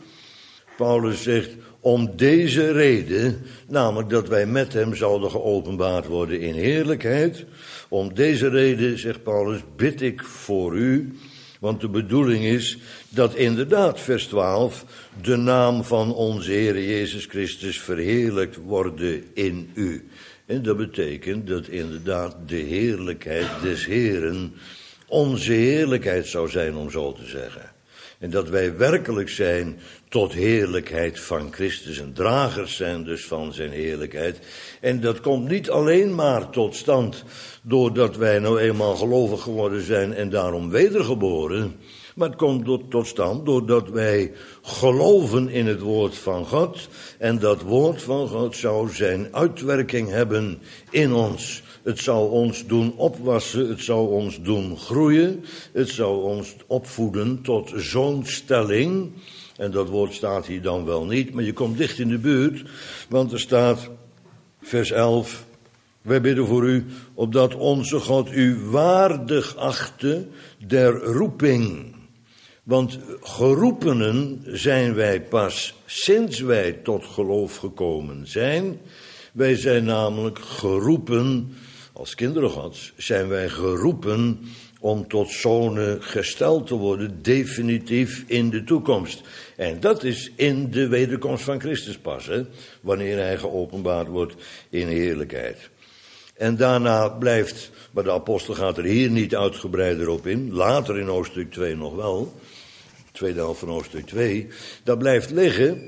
Paulus zegt, om deze reden, namelijk dat wij met hem zouden geopenbaard worden in heerlijkheid. Om deze reden, zegt Paulus, bid ik voor u. Want de bedoeling is dat inderdaad, vers twaalf, de naam van onze Heer Jezus Christus verheerlijkt worden in u. En dat betekent dat inderdaad de heerlijkheid des Heeren onze heerlijkheid zou zijn, om zo te zeggen. En dat wij werkelijk zijn tot heerlijkheid van Christus en dragers zijn dus van zijn heerlijkheid. En dat komt niet alleen maar tot stand doordat wij nou eenmaal gelovig geworden zijn en daarom wedergeboren. Maar het komt tot, tot stand doordat wij geloven in het woord van God. En dat woord van God zou zijn uitwerking hebben in ons. Het zou ons doen opwassen, het zou ons doen groeien. Het zou ons opvoeden tot zoonstelling. En dat woord staat hier dan wel niet, maar je komt dicht in de buurt. Want er staat, vers elf... Wij bidden voor u, opdat onze God u waardig achte der roeping. Want geroepenen zijn wij pas sinds wij tot geloof gekomen zijn. Wij zijn namelijk geroepen, als kinderen Gods, zijn wij geroepen om tot zonen gesteld te worden, definitief in de toekomst. En dat is in de wederkomst van Christus pas, hè, wanneer hij geopenbaard wordt in heerlijkheid. En daarna blijft, maar de apostel gaat er hier niet uitgebreider op in, later in hoofdstuk twee nog wel, tweede helft van hoofdstuk twee, daar blijft liggen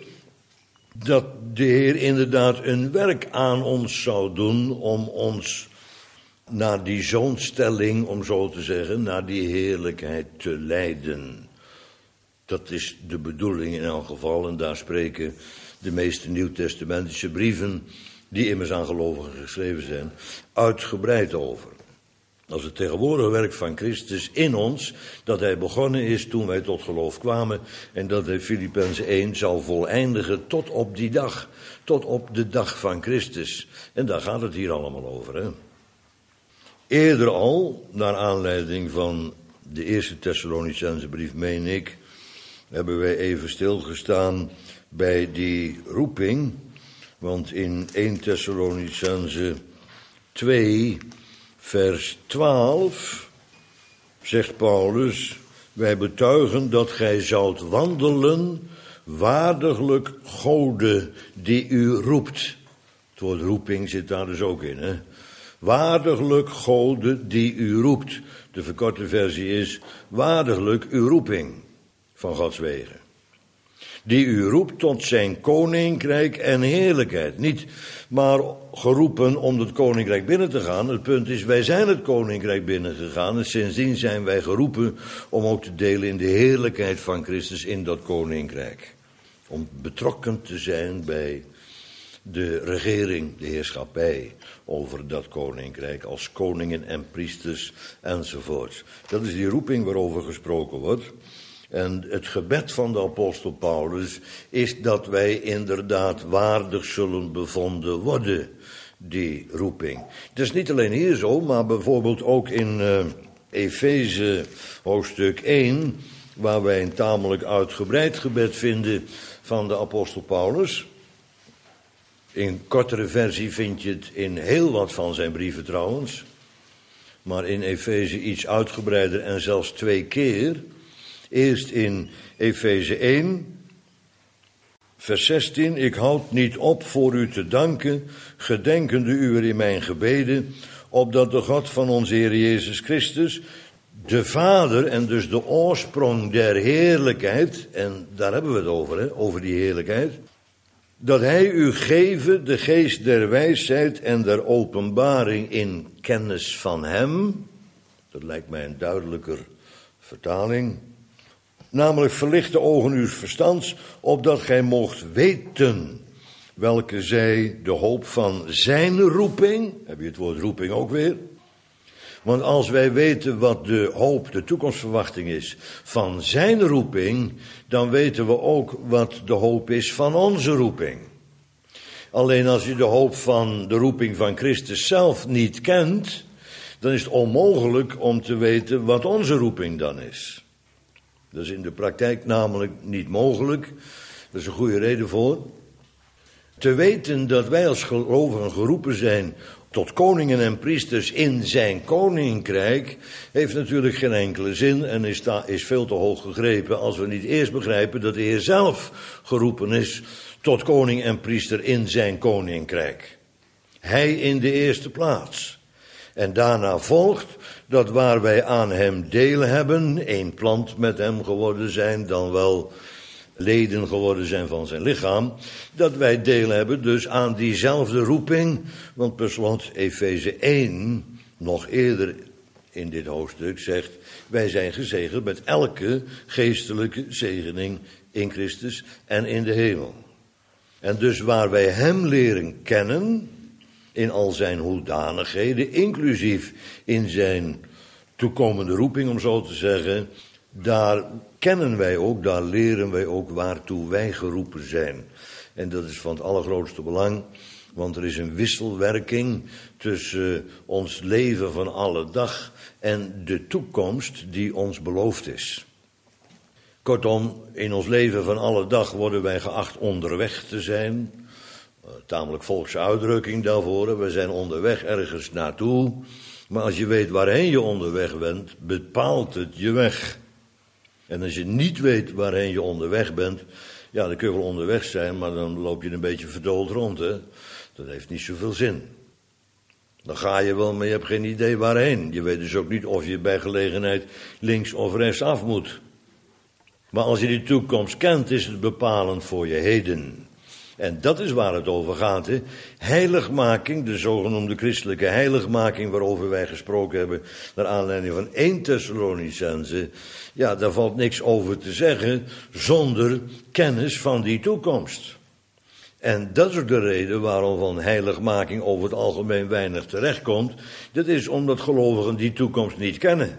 dat de Heer inderdaad een werk aan ons zou doen om ons naar die zoonstelling, om zo te zeggen, naar die heerlijkheid te leiden. Dat is de bedoeling in elk geval en daar spreken de meeste nieuwtestamentische brieven, die immers aan gelovigen geschreven zijn, uitgebreid over. Als het tegenwoordige werk van Christus in ons, dat hij begonnen is toen wij tot geloof kwamen, en dat hij Filippenzen één zal voleindigen tot op die dag, tot op de dag van Christus. En daar gaat het hier allemaal over, hè. Eerder al, naar aanleiding van de eerste Thessalonicense brief, meen ik, hebben wij even stilgestaan bij die roeping. Want in eerste Thessalonicense twee, vers twaalf, zegt Paulus, wij betuigen dat gij zoudt wandelen waardiglijk Gode die u roept. Het woord roeping zit daar dus ook in, hè. Waardiglijk Gode die u roept. De verkorte versie is waardiglijk uw roeping van Gods wegen. Die u roept tot zijn koninkrijk en heerlijkheid. Niet maar geroepen om het koninkrijk binnen te gaan. Het punt is, wij zijn het koninkrijk binnengegaan. En sindsdien zijn wij geroepen om ook te delen in de heerlijkheid van Christus in dat koninkrijk. Om betrokken te zijn bij de regering, de heerschappij over dat koninkrijk als koningen en priesters enzovoort. Dat is die roeping waarover gesproken wordt. En het gebed van de apostel Paulus is dat wij inderdaad waardig zullen bevonden worden, die roeping. Het is niet alleen hier zo, maar bijvoorbeeld ook in uh, Efeze hoofdstuk één, waar wij een tamelijk uitgebreid gebed vinden van de apostel Paulus. In kortere versie vind je het in heel wat van zijn brieven trouwens, maar in Efeze iets uitgebreider en zelfs twee keer. Eerst in Efeze één, vers zestien. Ik houd niet op voor u te danken, gedenkende u in mijn gebeden, opdat de God van onze Heer Jezus Christus, de Vader en dus de oorsprong der heerlijkheid, en daar hebben we het over, hè, over die heerlijkheid, dat hij u geven de geest der wijsheid en der openbaring in kennis van hem. Dat lijkt mij een duidelijker vertaling. Namelijk verlicht de ogen uws verstands, opdat gij moogt weten welke zij de hoop van zijn roeping, heb je het woord roeping ook weer? Want als wij weten wat de hoop, de toekomstverwachting is van zijn roeping, dan weten we ook wat de hoop is van onze roeping. Alleen als je de hoop van de roeping van Christus zelf niet kent, dan is het onmogelijk om te weten wat onze roeping dan is. Dat is in de praktijk namelijk niet mogelijk. Dat is een goede reden voor. Te weten dat wij als gelovigen geroepen zijn tot koningen en priesters in zijn koninkrijk, heeft natuurlijk geen enkele zin en is, da- is veel te hoog gegrepen als we niet eerst begrijpen dat de Heer zelf geroepen is tot koning en priester in zijn koninkrijk. Hij in de eerste plaats. En daarna volgt dat waar wij aan hem deel hebben, één plant met hem geworden zijn, dan wel leden geworden zijn van zijn lichaam, dat wij deel hebben dus aan diezelfde roeping, want per slot Efeze één, nog eerder in dit hoofdstuk, zegt, wij zijn gezegend met elke geestelijke zegening in Christus en in de hemel. En dus waar wij hem leren kennen, in al zijn hoedanigheden, inclusief in zijn toekomende roeping, om zo te zeggen, daar kennen wij ook, daar leren wij ook waartoe wij geroepen zijn. En dat is van het allergrootste belang, want er is een wisselwerking tussen ons leven van alle dag en de toekomst die ons beloofd is. Kortom, in ons leven van alle dag worden wij geacht onderweg te zijn. Tamelijk volkse uitdrukking daarvoor. We zijn onderweg ergens naartoe. Maar als je weet waarheen je onderweg bent, bepaalt het je weg. En als je niet weet waarheen je onderweg bent, ja, dan kun je wel onderweg zijn, maar dan loop je een beetje verdoold rond, hè. Dat heeft niet zoveel zin. Dan ga je wel, maar je hebt geen idee waarheen. Je weet dus ook niet of je bij gelegenheid links of rechts af moet. Maar als je die toekomst kent, is het bepalend voor je heden. En dat is waar het over gaat, hè. Heiligmaking, de zogenoemde christelijke heiligmaking waarover wij gesproken hebben, naar aanleiding van Eerste Thessalonicenzen. Ja, daar valt niks over te zeggen zonder kennis van die toekomst. En dat is ook de reden waarom van heiligmaking over het algemeen weinig terechtkomt. Dat is omdat gelovigen die toekomst niet kennen.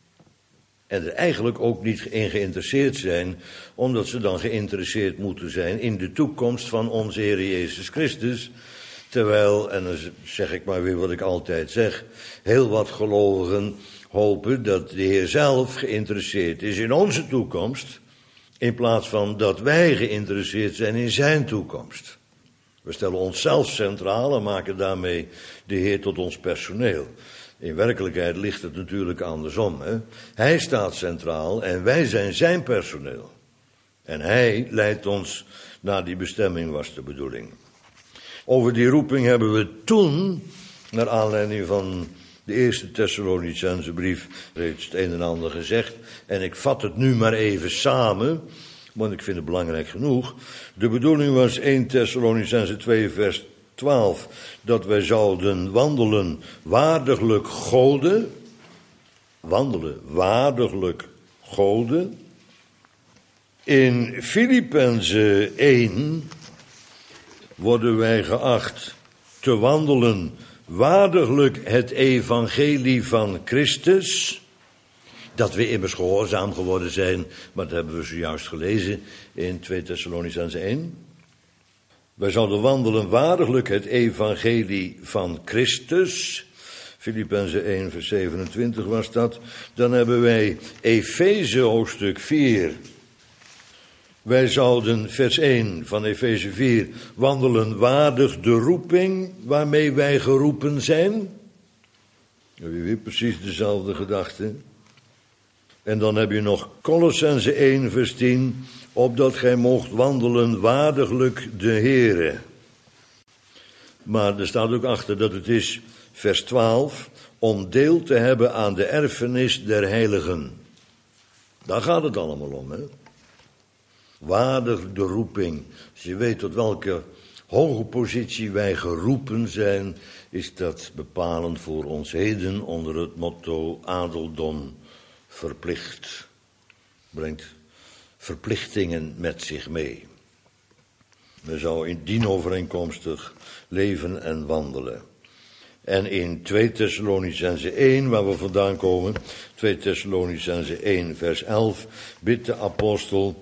En er eigenlijk ook niet in geïnteresseerd zijn, omdat ze dan geïnteresseerd moeten zijn in de toekomst van onze Heer Jezus Christus. Terwijl, en dan zeg ik maar weer wat ik altijd zeg, heel wat gelovigen hopen dat de Heer zelf geïnteresseerd is in onze toekomst, in plaats van dat wij geïnteresseerd zijn in zijn toekomst. We stellen onszelf centraal en maken daarmee de Heer tot ons personeel. In werkelijkheid ligt het natuurlijk andersom, hè? Hij staat centraal en wij zijn zijn personeel. En hij leidt ons naar die bestemming, was de bedoeling. Over die roeping hebben we toen, naar aanleiding van de Eerste Thessalonicense brief, reeds het een en ander gezegd. En ik vat het nu maar even samen, want ik vind het belangrijk genoeg. De bedoeling was Eerste Thessalonicense twee vers twaalf, dat wij zouden wandelen waardiglijk Gode, wandelen waardiglijk Gode. In Filippenzen één worden wij geacht te wandelen waardiglijk het evangelie van Christus, dat we immers gehoorzaam geworden zijn, maar dat hebben we zojuist gelezen in twee Thessalonicenzen één. Wij zouden wandelen waardiglijk het evangelie van Christus. Filippenzen één vers zevenentwintig was dat. Dan hebben wij Efeze hoofdstuk vier. Wij zouden, vers één van Efeze vier, wandelen waardig de roeping waarmee wij geroepen zijn. Wie weer precies dezelfde gedachte. En dan heb je nog Kolossenzen één vers tien, opdat gij moogt wandelen waardiglijk de Heere. Maar er staat ook achter dat het is, vers twaalf, om deel te hebben aan de erfenis der heiligen. Daar gaat het allemaal om, hè. Waardig de roeping. Als je weet tot welke hoge positie wij geroepen zijn, is dat bepalend voor ons heden onder het motto adeldom verplicht. Brengt verplichtingen met zich mee. We zouden in dienovereenkomstig leven en wandelen. En in twee Thessalonicenzen één, waar we vandaan komen, twee Thessalonicenzen één vers elf, bidt de apostel,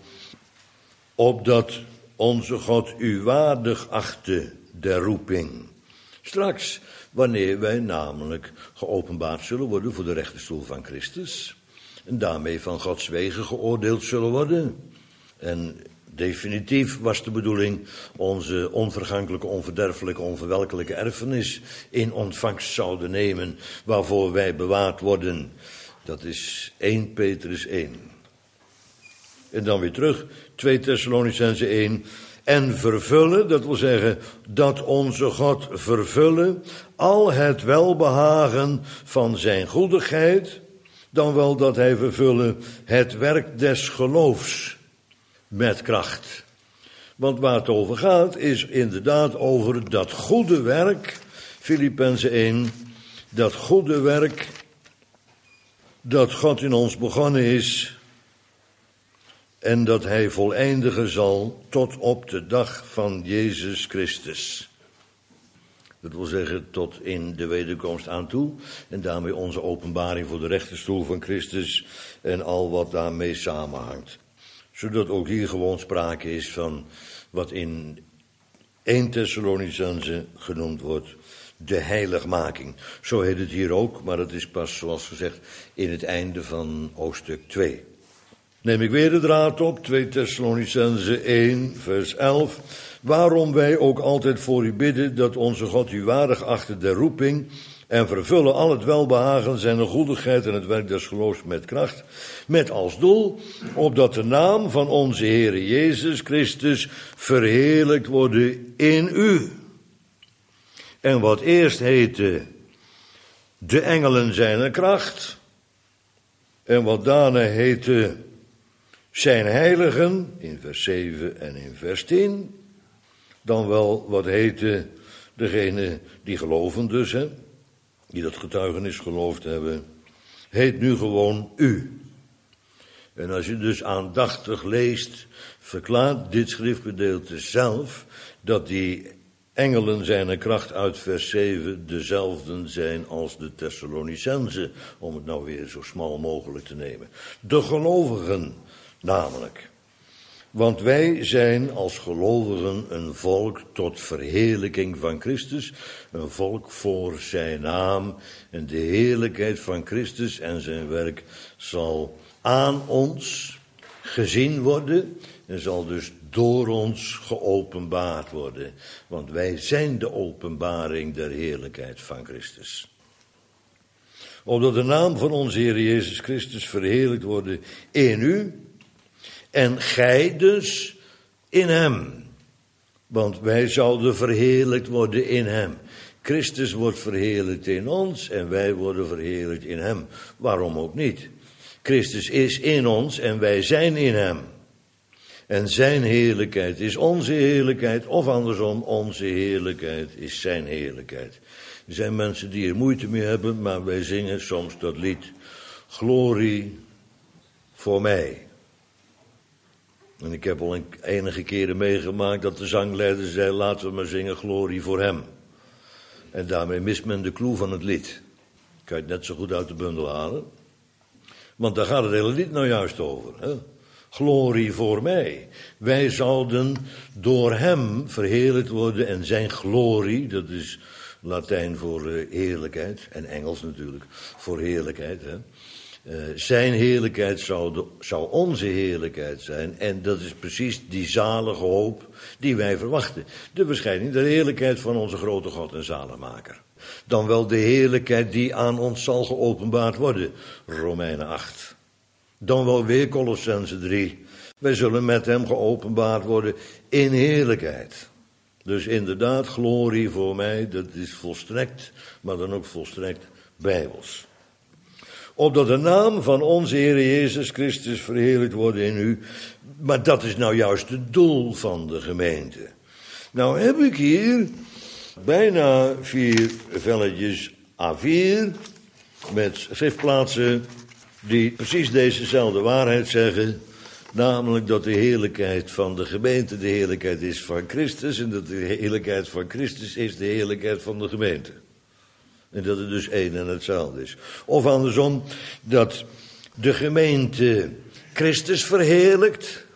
opdat onze God u waardig achte der roeping. Straks, wanneer wij namelijk geopenbaard zullen worden voor de rechterstoel van Christus, en daarmee van Gods wegen geoordeeld zullen worden. En definitief was de bedoeling onze onvergankelijke, onverderfelijke, onverwelkelijke erfenis in ontvangst zouden nemen, waarvoor wij bewaard worden. Dat is één Petrus één. En dan weer terug, twee Thessalonicenzen één. En vervullen, dat wil zeggen, dat onze God vervullen al het welbehagen van zijn goedigheid, dan wel dat hij vervullen het werk des geloofs met kracht. Want waar het over gaat, is inderdaad over dat goede werk, Filippenzen één, dat goede werk dat God in ons begonnen is en dat hij voleindigen zal tot op de dag van Jezus Christus. Dat wil zeggen tot in de wederkomst aan toe en daarmee onze openbaring voor de rechterstoel van Christus en al wat daarmee samenhangt. Zodat ook hier gewoon sprake is van wat in één Thessalonicenzen genoemd wordt, de heiligmaking. Zo heet het hier ook, maar dat is pas zoals gezegd in het einde van hoofdstuk twee. Neem ik weer de draad op, twee Thessalonicenzen één vers elf. Waarom wij ook altijd voor u bidden dat onze God u waardig achte der roeping en vervullen al het welbehagen zijner goedigheid en het werk des geloofs met kracht, met als doel, opdat de naam van onze Heere Jezus Christus verheerlijkt worden in u. En wat eerst heette de engelen zijner kracht, en wat daarna heette zijn heiligen, in vers zeven en in vers tien, dan wel wat heette degene die geloven dus, hè, die dat getuigenis geloofd hebben, heet nu gewoon u. En als je dus aandachtig leest, verklaart dit schriftgedeelte zelf dat die engelen zijner kracht uit vers zeven dezelfden zijn als de Thessalonicenzen, om het nou weer zo smal mogelijk te nemen. De gelovigen namelijk. Want wij zijn als gelovigen een volk tot verheerlijking van Christus, een volk voor zijn naam, en de heerlijkheid van Christus en zijn werk zal aan ons gezien worden en zal dus door ons geopenbaard worden. Want wij zijn de openbaring der heerlijkheid van Christus. Opdat de naam van onze Heer Jezus Christus verheerlijkt wordt in u en gij dus in hem. Want wij zouden verheerlijkt worden in hem. Christus wordt verheerlijkt in ons en wij worden verheerlijkt in hem. Waarom ook niet? Christus is in ons en wij zijn in hem. En zijn heerlijkheid is onze heerlijkheid, of andersom, onze heerlijkheid is zijn heerlijkheid. Er zijn mensen die er moeite mee hebben, maar wij zingen soms dat lied, glorie voor mij. En ik heb al een, enige keren meegemaakt dat de zangleider zei, laten we maar zingen glorie voor hem. En daarmee mist men de clue van het lied. Kan je het net zo goed uit de bundel halen. Want daar gaat het hele lied nou juist over. Hè? Glorie voor mij. Wij zouden door hem verheerlijkt worden en zijn glorie, dat is Latijn voor uh, heerlijkheid, en Engels natuurlijk voor heerlijkheid. Hè? Uh, zijn heerlijkheid zou, de, zou onze heerlijkheid zijn. En dat is precies die zalige hoop die wij verwachten. De verschijning der heerlijkheid van onze grote God en zaligmaker. Dan wel de heerlijkheid die aan ons zal geopenbaard worden. Romeinen acht. Dan wel weer Kolossenzen drie. Wij zullen met hem geopenbaard worden in heerlijkheid. Dus inderdaad, glorie voor mij, dat is volstrekt, maar dan ook volstrekt bijbels. Opdat de naam van onze Heer Jezus Christus verheerlijkt wordt in u. Maar dat is nou juist het doel van de gemeente. Nou heb ik hier bijna vier velletjes A vier met schriftplaatsen die precies dezezelfde waarheid zeggen. Namelijk dat de heerlijkheid van de gemeente de heerlijkheid is van Christus. En dat de heerlijkheid van Christus is de heerlijkheid van de gemeente. En dat het dus één en hetzelfde is. Of andersom, dat de gemeente Christus verheerlijkt.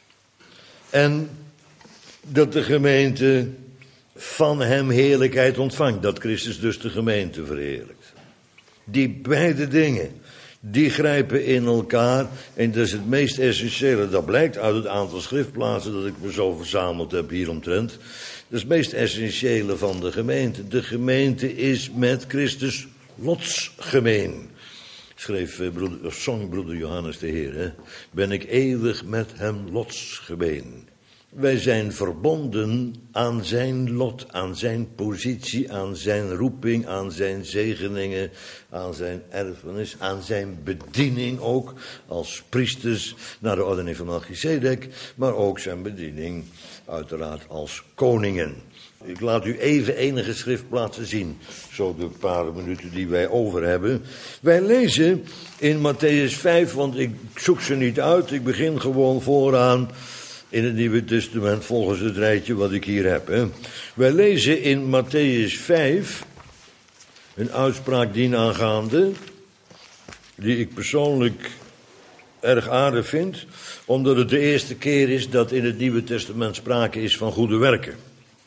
En dat de gemeente van hem heerlijkheid ontvangt. Dat Christus dus de gemeente verheerlijkt. Die beide dingen, die grijpen in elkaar. En dat is het meest essentiële. Dat blijkt uit het aantal schriftplaatsen dat ik me zo verzameld heb hieromtrent. Dat is het meest essentiële van de gemeente. De gemeente is met Christus lotsgemeen. Schreef eh, broeder, of zong broeder Johannes de Heer. Hè? Ben ik eeuwig met hem lotsgemeen. Wij zijn verbonden aan zijn lot, aan zijn positie, aan zijn roeping, aan zijn zegeningen, aan zijn erfenis, aan zijn bediening ook als priesters naar de ordening van Melchizedek, maar ook zijn bediening uiteraard als koningen. Ik laat u even enige schriftplaatsen zien, zo de paar minuten die wij over hebben. Wij lezen in Matthäus vijf, want ik zoek ze niet uit, ik begin gewoon vooraan in het Nieuwe Testament volgens het rijtje wat ik hier heb. Hè. Wij lezen in Matthäus vijf een uitspraak dienaangaande, die ik persoonlijk erg aardig vind, omdat het de eerste keer is dat in het Nieuwe Testament sprake is van goede werken.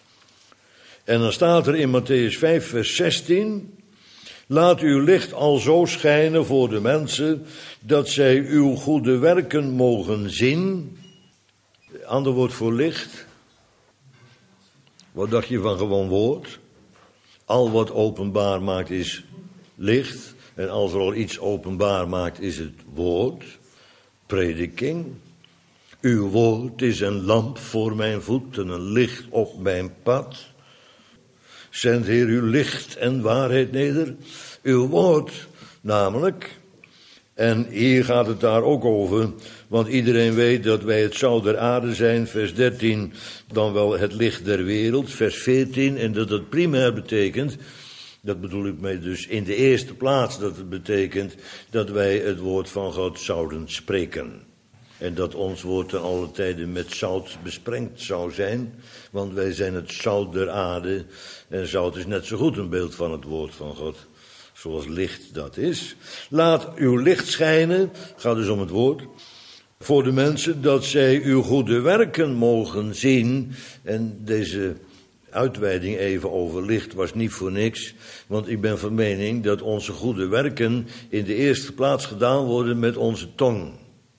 En dan staat er in Matthäus vijf vers zestien, laat uw licht alzo schijnen voor de mensen, dat zij uw goede werken mogen zien. Ander woord voor licht. Wat dacht je van gewoon woord? Al wat openbaar maakt is licht. En als er al iets openbaar maakt is het woord. Prediking. Uw woord is een lamp voor mijn voet en een licht op mijn pad. Zend Heer uw licht en waarheid neder. Uw woord namelijk. En hier gaat het daar ook over. Want iedereen weet dat wij het zout der aarde zijn, vers dertien, dan wel het licht der wereld, vers veertien, en dat het primair betekent, dat bedoel ik mee dus in de eerste plaats, dat het betekent dat wij het woord van God zouden spreken. En dat ons woord ten alle tijden met zout besprengd zou zijn, want wij zijn het zout der aarde, en zout is net zo goed een beeld van het woord van God, zoals licht dat is. Laat uw licht schijnen, gaat dus om het woord, voor de mensen, dat zij uw goede werken mogen zien. En deze uitweiding even over licht was niet voor niks. Want ik ben van mening dat onze goede werken in de eerste plaats gedaan worden met onze tong.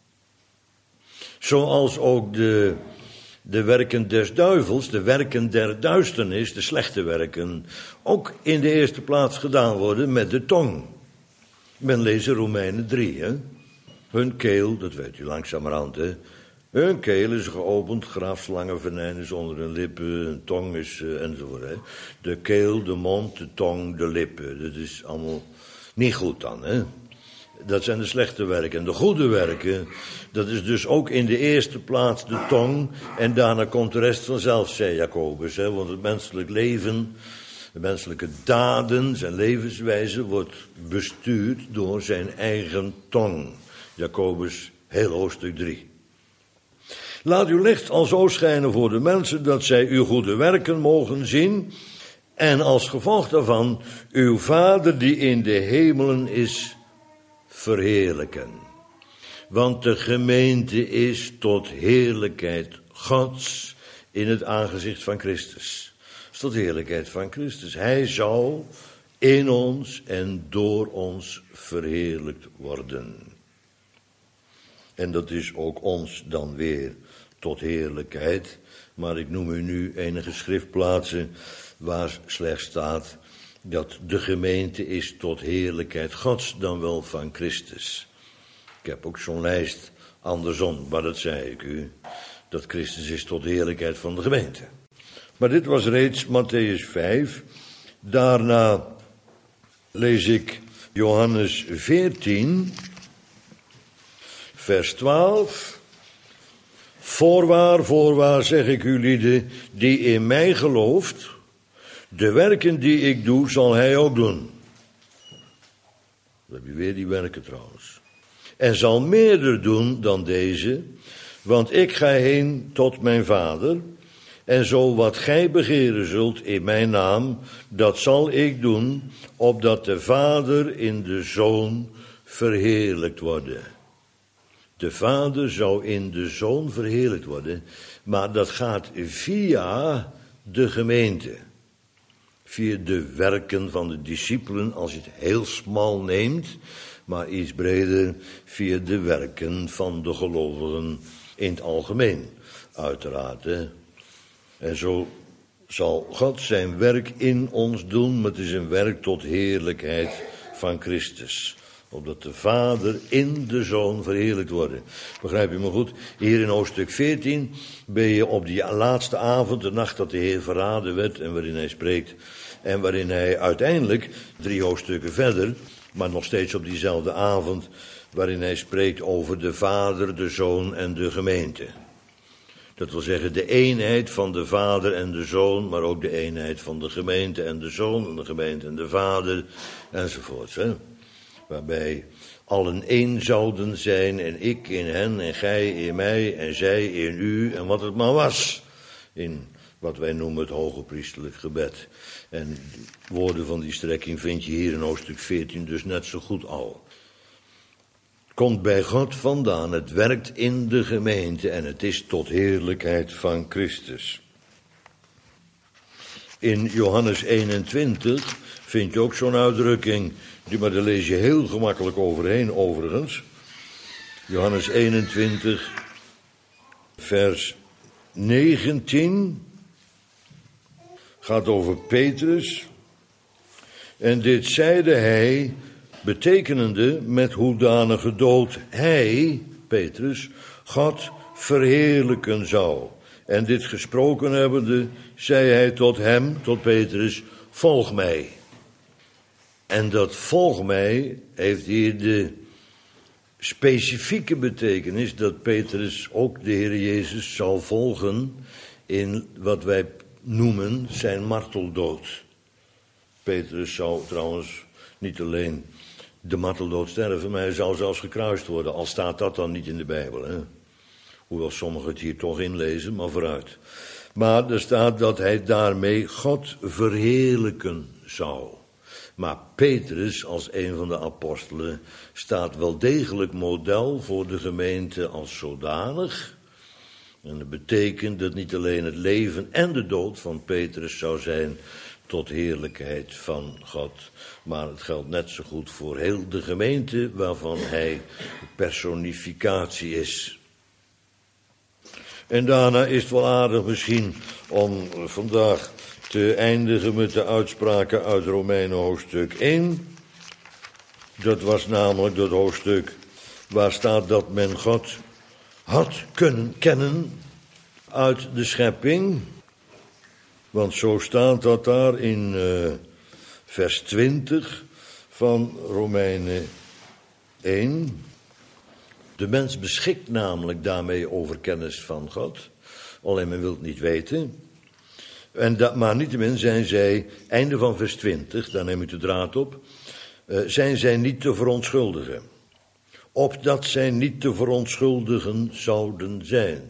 Zoals ook de, de werken des duivels, de werken der duisternis, de slechte werken, ook in de eerste plaats gedaan worden met de tong. Men leest Romeinen drie, hè. Hun keel, dat weet u langzamerhand, hè. Hun keel is geopend, graafslangen, venijn is onder hun lippen, hun tong is uh, enzovoort, hè. De keel, de mond, de tong, de lippen, dat is allemaal niet goed dan, hè. Dat zijn de slechte werken. En de goede werken, dat is dus ook in de eerste plaats de tong, en daarna komt de rest vanzelf, zei Jacobus, hè. Want het menselijk leven, de menselijke daden, zijn levenswijze, wordt bestuurd door zijn eigen tong. Jacobus, heel hoofdstuk drie. Laat uw licht alzo schijnen voor de mensen, dat zij uw goede werken mogen zien, en als gevolg daarvan uw Vader die in de hemelen is, verheerlijken. Want de gemeente is tot heerlijkheid Gods in het aangezicht van Christus. Is tot heerlijkheid van Christus. Hij zal in ons en door ons verheerlijkt worden. En dat is ook ons dan weer tot heerlijkheid. Maar ik noem u nu enige schriftplaatsen waar slechts staat dat de gemeente is tot heerlijkheid Gods dan wel van Christus. Ik heb ook zo'n lijst andersom, maar dat zei ik u, dat Christus is tot heerlijkheid van de gemeente. Maar dit was reeds Mattheüs vijf. Daarna lees ik Johannes veertien, vers twaalf. Voorwaar, voorwaar zeg ik u lieden, die in mij gelooft, de werken die ik doe, zal hij ook doen. Dan heb je weer die werken trouwens. En zal meerder doen dan deze, want ik ga heen tot mijn Vader, en zo wat gij begeren zult in mijn naam, dat zal ik doen, opdat de Vader in de Zoon verheerlijkt worden. De Vader zou in de Zoon verheerlijkt worden, maar dat gaat via de gemeente. Via de werken van de discipelen, als je het heel smal neemt, maar iets breder, via de werken van de gelovigen in het algemeen. Uiteraard, hè. En zo zal God zijn werk in ons doen, maar het is een werk tot heerlijkheid van Christus. Opdat de Vader in de Zoon verheerlijkt worden. Begrijp je me goed? Hier in hoofdstuk veertien ben je op die laatste avond, de nacht dat de Heer verraden werd en waarin hij spreekt. En waarin hij uiteindelijk, drie hoofdstukken verder, maar nog steeds op diezelfde avond, waarin hij spreekt over de Vader, de Zoon en de gemeente. Dat wil zeggen de eenheid van de Vader en de Zoon, maar ook de eenheid van de gemeente en de Zoon en de gemeente en de Vader enzovoorts. Hè? Waarbij allen één zouden zijn en ik in hen en gij in mij en zij in u en wat het maar was. In wat wij noemen het hoge priesterlijk gebed. En woorden van die strekking vind je hier in hoofdstuk veertien dus net zo goed al. Komt bij God vandaan, het werkt in de gemeente en het is tot heerlijkheid van Christus. In Johannes eenentwintig vind je ook zo'n uitdrukking, die maar daar lees je heel gemakkelijk overheen overigens. Johannes eenentwintig, vers negentien, gaat over Petrus. En dit zeide hij, betekenende met hoedanige dood hij, Petrus, God verheerlijken zou. En dit gesproken hebbende, zei hij tot hem, tot Petrus, volg mij. En dat volg mij heeft hier de specifieke betekenis dat Petrus ook de Heer Jezus zal volgen in wat wij noemen zijn marteldood. Petrus zou trouwens niet alleen de marteldood sterven, maar hij zou zelfs gekruist worden, al staat dat dan niet in de Bijbel. Hè? Hoewel sommigen het hier toch inlezen, maar vooruit. Maar er staat dat hij daarmee God verheerlijken zou. Maar Petrus, als een van de apostelen, staat wel degelijk model voor de gemeente als zodanig. En dat betekent dat niet alleen het leven en de dood van Petrus zou zijn tot heerlijkheid van God, maar het geldt net zo goed voor heel de gemeente waarvan hij personificatie is. En daarna is het wel aardig misschien om vandaag te eindigen met de uitspraken uit Romeinen hoofdstuk één. Dat was namelijk dat hoofdstuk waar staat dat men God had kunnen kennen uit de schepping. Want zo staat dat daar in uh, vers twintig van Romeinen één. De mens beschikt namelijk daarmee over kennis van God. Alleen men wil het niet weten. En dat, maar niettemin zijn zij, einde van vers twintig, daar neem ik de draad op, uh, zijn zij niet te verontschuldigen. Opdat zij niet te verontschuldigen zouden zijn.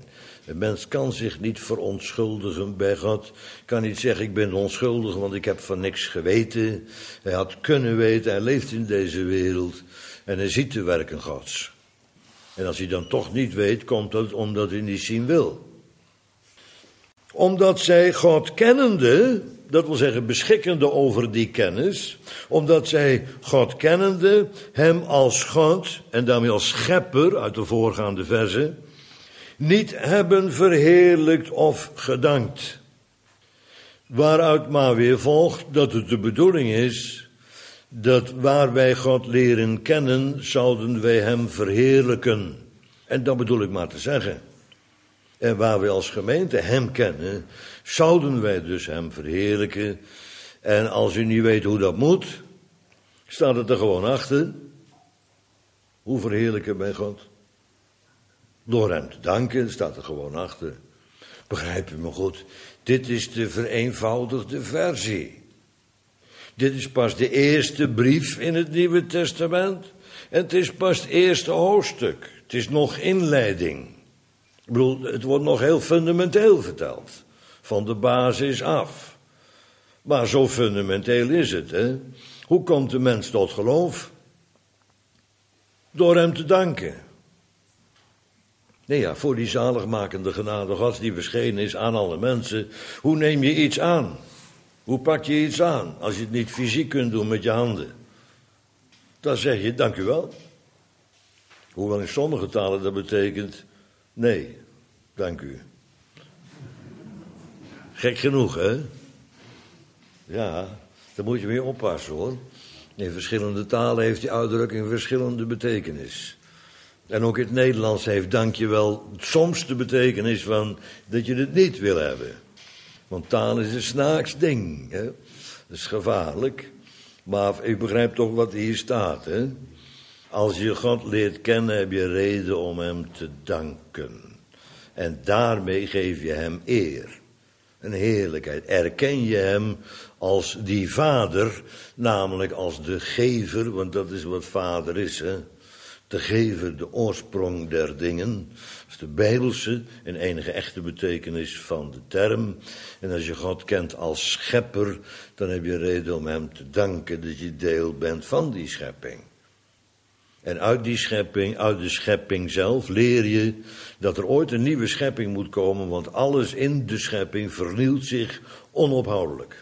Een mens kan zich niet verontschuldigen bij God. Kan niet zeggen, ik ben onschuldig, want ik heb van niks geweten. Hij had kunnen weten, hij leeft in deze wereld. En hij ziet de werken Gods. En als hij dan toch niet weet, komt dat omdat hij niet zien wil. Omdat zij God kennende, dat wil zeggen beschikkende over die kennis, omdat zij God kennende, hem als God, en daarmee als schepper, uit de voorgaande verse, niet hebben verheerlijkt of gedankt. Waaruit maar weer volgt dat het de bedoeling is, dat waar wij God leren kennen, zouden wij hem verheerlijken. En dat bedoel ik maar te zeggen. En waar wij als gemeente hem kennen, zouden wij dus hem verheerlijken. En als u niet weet hoe dat moet, staat het er gewoon achter. Hoe verheerlijken wij God? Door hem te danken, staat er gewoon achter. Begrijp u me goed? Dit is de vereenvoudigde versie. Dit is pas de eerste brief in het Nieuwe Testament. En het is pas het eerste hoofdstuk. Het is nog inleiding. Ik bedoel, het wordt nog heel fundamenteel verteld. Van de basis af. Maar zo fundamenteel is het, hè. Hoe komt de mens tot geloof? Door hem te danken. Nee ja, voor die zaligmakende genade Gods die verschenen is aan alle mensen. Hoe neem je iets aan? Hoe pak je iets aan als je het niet fysiek kunt doen met je handen? Dan zeg je dank u wel. Hoewel in sommige talen dat betekent nee, dank u. Gek genoeg, hè? Ja, daar moet je mee oppassen, hoor. In verschillende talen heeft die uitdrukking verschillende betekenis. En ook in het Nederlands heeft dankjewel soms de betekenis van dat je het niet wil hebben. Want taal is een snaaks ding, hè? Dat is gevaarlijk. Maar u begrijpt toch wat hier staat, hè? Als je God leert kennen, heb je reden om hem te danken. En daarmee geef je hem eer. Een heerlijkheid. Erken je hem als die vader, namelijk als de gever, want dat is wat vader is, hè? De gever, de oorsprong der dingen. Dat is de bijbelse en enige echte betekenis van de term. En als je God kent als schepper, dan heb je reden om hem te danken dat je deel bent van die schepping. En uit die schepping, uit de schepping zelf, leer je dat er ooit een nieuwe schepping moet komen, want alles in de schepping vernieuwt zich onophoudelijk.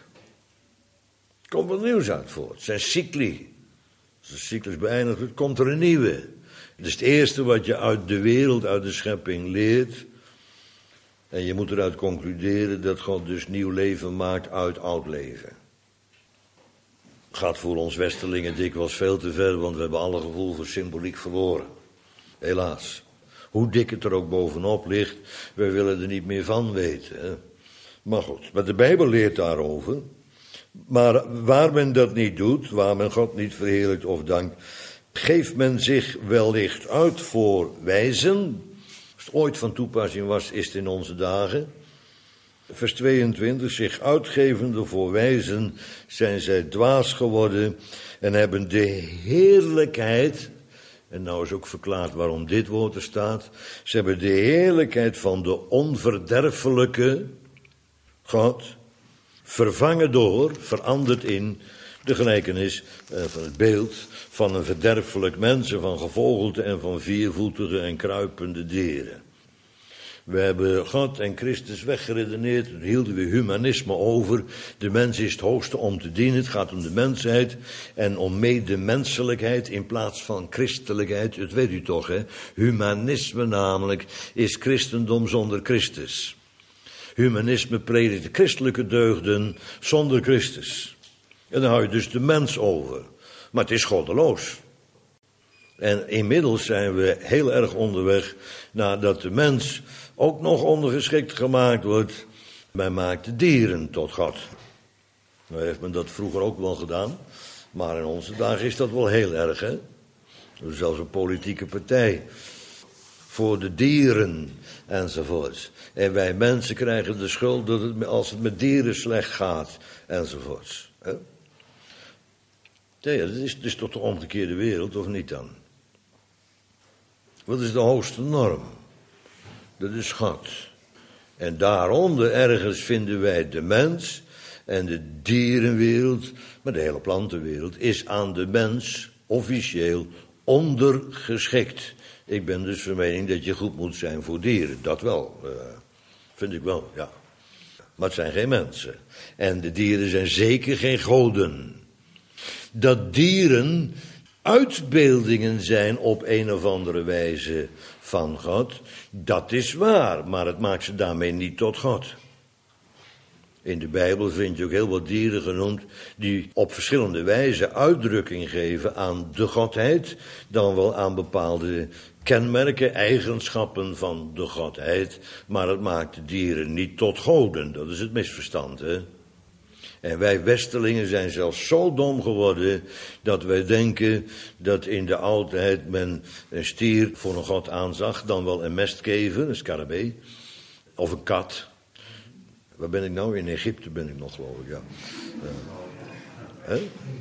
Er komt wat nieuws uit voort. Het zijn cycli. Als de cyclus beëindigd wordt, komt er een nieuwe. Het is het eerste wat je uit de wereld, uit de schepping leert. En je moet eruit concluderen dat God dus nieuw leven maakt uit oud leven. Gaat voor ons Westerlingen dikwijls veel te ver, want we hebben alle gevoel voor symboliek verloren. Helaas. Hoe dik het er ook bovenop ligt, wij willen er niet meer van weten. Hè? Maar goed, maar de Bijbel leert daarover. Maar waar men dat niet doet, waar men God niet verheerlijkt of dankt, geeft men zich wellicht uit voor wijzen. Als het ooit van toepassing was, is het in onze dagen. Vers tweeëntwintig, zich uitgevende voor wijzen zijn zij dwaas geworden en hebben de heerlijkheid, en nou is ook verklaard waarom dit woord er staat, ze hebben de heerlijkheid van de onverderfelijke God vervangen door, veranderd in de gelijkenis eh, van het beeld van een verderfelijk mens, van gevogelte en van viervoetige en kruipende dieren. We hebben God en Christus weggeredeneerd, toen hielden we humanisme over. De mens is het hoogste om te dienen, het gaat om de mensheid en om medemenselijkheid in plaats van christelijkheid. Dat weet u toch, hè? Humanisme namelijk is christendom zonder Christus. Humanisme predikt de christelijke deugden zonder Christus. En dan hou je dus de mens over. Maar het is goddeloos. En inmiddels zijn we heel erg onderweg nadat de mens ook nog ondergeschikt gemaakt wordt. Men maakt de dieren tot God. Nou heeft men dat vroeger ook wel gedaan. Maar in onze dagen is dat wel heel erg, hè. Er is zelfs een politieke partij voor de dieren enzovoorts. En wij mensen krijgen de schuld dat het, als het met dieren slecht gaat enzovoorts. Hè? Nee, dat is, dat is toch de omgekeerde wereld, of niet dan? Wat is de hoogste norm? Dat is God. En daaronder ergens vinden wij de mens en de dierenwereld, maar de hele plantenwereld is aan de mens officieel ondergeschikt. Ik ben dus van mening dat je goed moet zijn voor dieren, dat wel, uh, vind ik wel, ja. Maar het zijn geen mensen. En de dieren zijn zeker geen goden. Dat dieren uitbeeldingen zijn op een of andere wijze van God, dat is waar, maar het maakt ze daarmee niet tot God. In de Bijbel vind je ook heel wat dieren genoemd die op verschillende wijzen uitdrukking geven aan de Godheid, dan wel aan bepaalde kenmerken, eigenschappen van de Godheid, maar het maakt de dieren niet tot goden, dat is het misverstand, hè. En wij Westelingen zijn zelfs zo dom geworden dat wij denken dat in de oudheid men een stier voor een god aanzag, dan wel een mestkever, een scarabee, of een kat. Waar ben ik nou? In Egypte ben ik nog, geloof ik, ja. Uh, hè?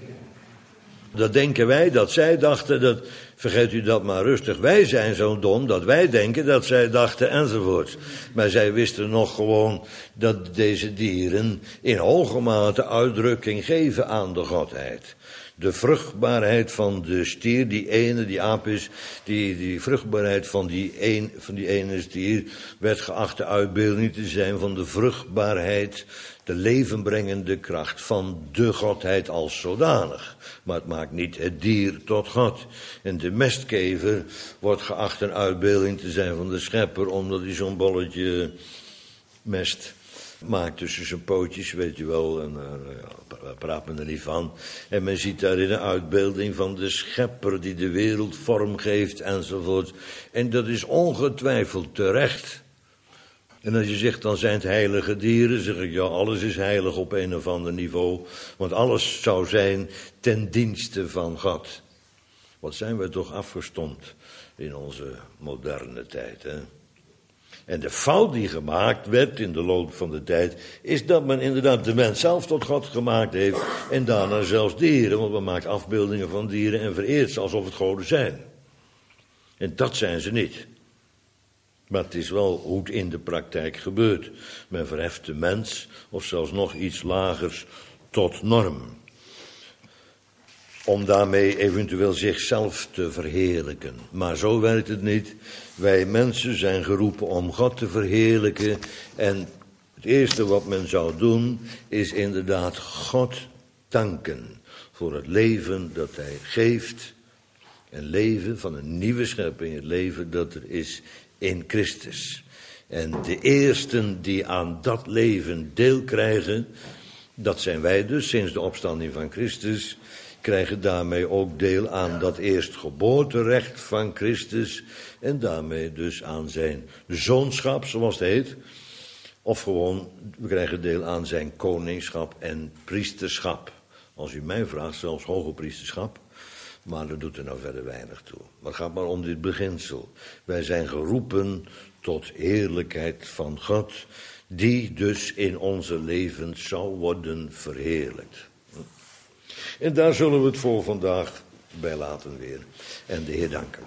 Dat denken wij, dat zij dachten, dat, vergeet u dat maar rustig, wij zijn zo dom dat wij denken dat zij dachten enzovoort. Maar zij wisten nog gewoon dat deze dieren in hoge mate uitdrukking geven aan de Godheid. De vruchtbaarheid van de stier, die ene, die aap is, die, die vruchtbaarheid van die, een, van die ene stier werd geacht de uitbeelding te zijn van de vruchtbaarheid, de levenbrengende kracht van de Godheid als zodanig. Maar het maakt niet het dier tot God. En de mestkever wordt geacht een uitbeelding te zijn van de schepper, omdat hij zo'n bolletje mest maakt tussen zijn pootjes, weet je wel, en daar praat men er niet van. En men ziet daarin een uitbeelding van de schepper die de wereld vorm geeft enzovoort. En dat is ongetwijfeld terecht. En als je zegt, dan zijn het heilige dieren, zeg ik, ja, alles is heilig op een of ander niveau. Want alles zou zijn ten dienste van God. Wat zijn we toch afgestompt in onze moderne tijd, hè? En de fout die gemaakt werd in de loop van de tijd, is dat men inderdaad de mens zelf tot God gemaakt heeft en daarna zelfs dieren, want men maakt afbeeldingen van dieren en vereert ze alsof het goden zijn. En dat zijn ze niet. Maar het is wel hoe het in de praktijk gebeurt. Men verheft de mens, of zelfs nog iets lagers, tot norm. Om daarmee eventueel zichzelf te verheerlijken. Maar zo werkt het niet. Wij mensen zijn geroepen om God te verheerlijken. En het eerste wat men zou doen, is inderdaad God danken voor het leven dat hij geeft. Een leven van een nieuwe schepping, het leven dat er is in Christus. En de eersten die aan dat leven deel krijgen, dat zijn wij dus sinds de opstanding van Christus, krijgen daarmee ook deel aan dat eerstgeboorterecht van Christus en daarmee dus aan zijn zoonschap, zoals het heet. Of gewoon, we krijgen deel aan zijn koningschap en priesterschap. Als u mij vraagt, zelfs hoge priesterschap. Maar dat doet er nou verder weinig toe. Maar het gaat maar om dit beginsel. Wij zijn geroepen tot heerlijkheid van God, die dus in onze levens zou worden verheerlijkt. En daar zullen we het voor vandaag bij laten weer. En de Heer danken.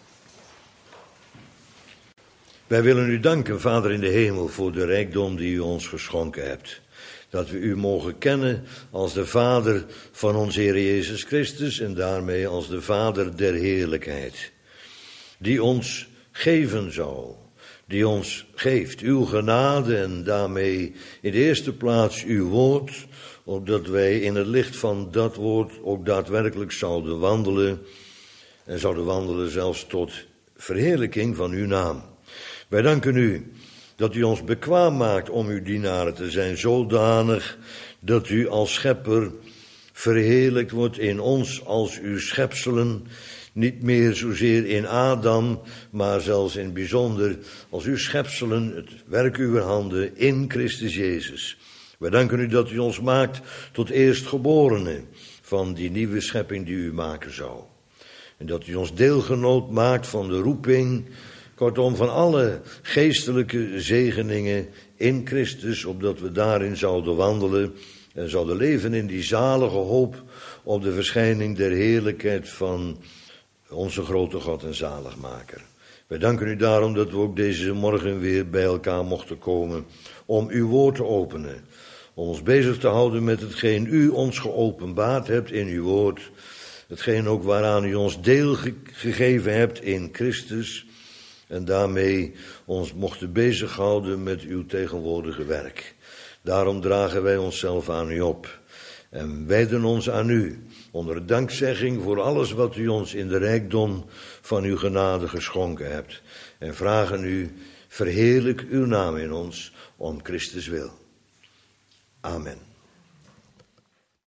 Wij willen u danken, Vader in de hemel, voor de rijkdom die u ons geschonken hebt. Dat we u mogen kennen als de Vader van onze Heer Jezus Christus en daarmee als de Vader der heerlijkheid. Die ons geven zou, die ons geeft uw genade en daarmee in de eerste plaats uw woord, opdat wij in het licht van dat woord ook daadwerkelijk zouden wandelen en zouden wandelen zelfs tot verheerlijking van uw naam. Wij danken u dat u ons bekwaam maakt om uw dienaren te zijn, zodanig dat u als schepper verheerlijkt wordt in ons als uw schepselen, niet meer zozeer in Adam, maar zelfs in het bijzonder als uw schepselen, het werk uw handen in Christus Jezus. Wij danken u dat u ons maakt tot eerstgeborenen van die nieuwe schepping die u maken zou. En dat u ons deelgenoot maakt van de roeping, kortom van alle geestelijke zegeningen in Christus, opdat we daarin zouden wandelen en zouden leven in die zalige hoop op de verschijning der heerlijkheid van onze grote God en zaligmaker. Wij danken u daarom dat we ook deze morgen weer bij elkaar mochten komen om uw woord te openen. Om ons bezig te houden met hetgeen u ons geopenbaard hebt in uw woord. Hetgeen ook waaraan u ons deel ge- gegeven hebt in Christus. En daarmee ons mochten bezighouden met uw tegenwoordige werk. Daarom dragen wij onszelf aan u op. En wijden ons aan u. Onder dankzegging voor alles wat u ons in de rijkdom van uw genade geschonken hebt. En vragen u, verheerlijk uw naam in ons om Christus wil. Amen.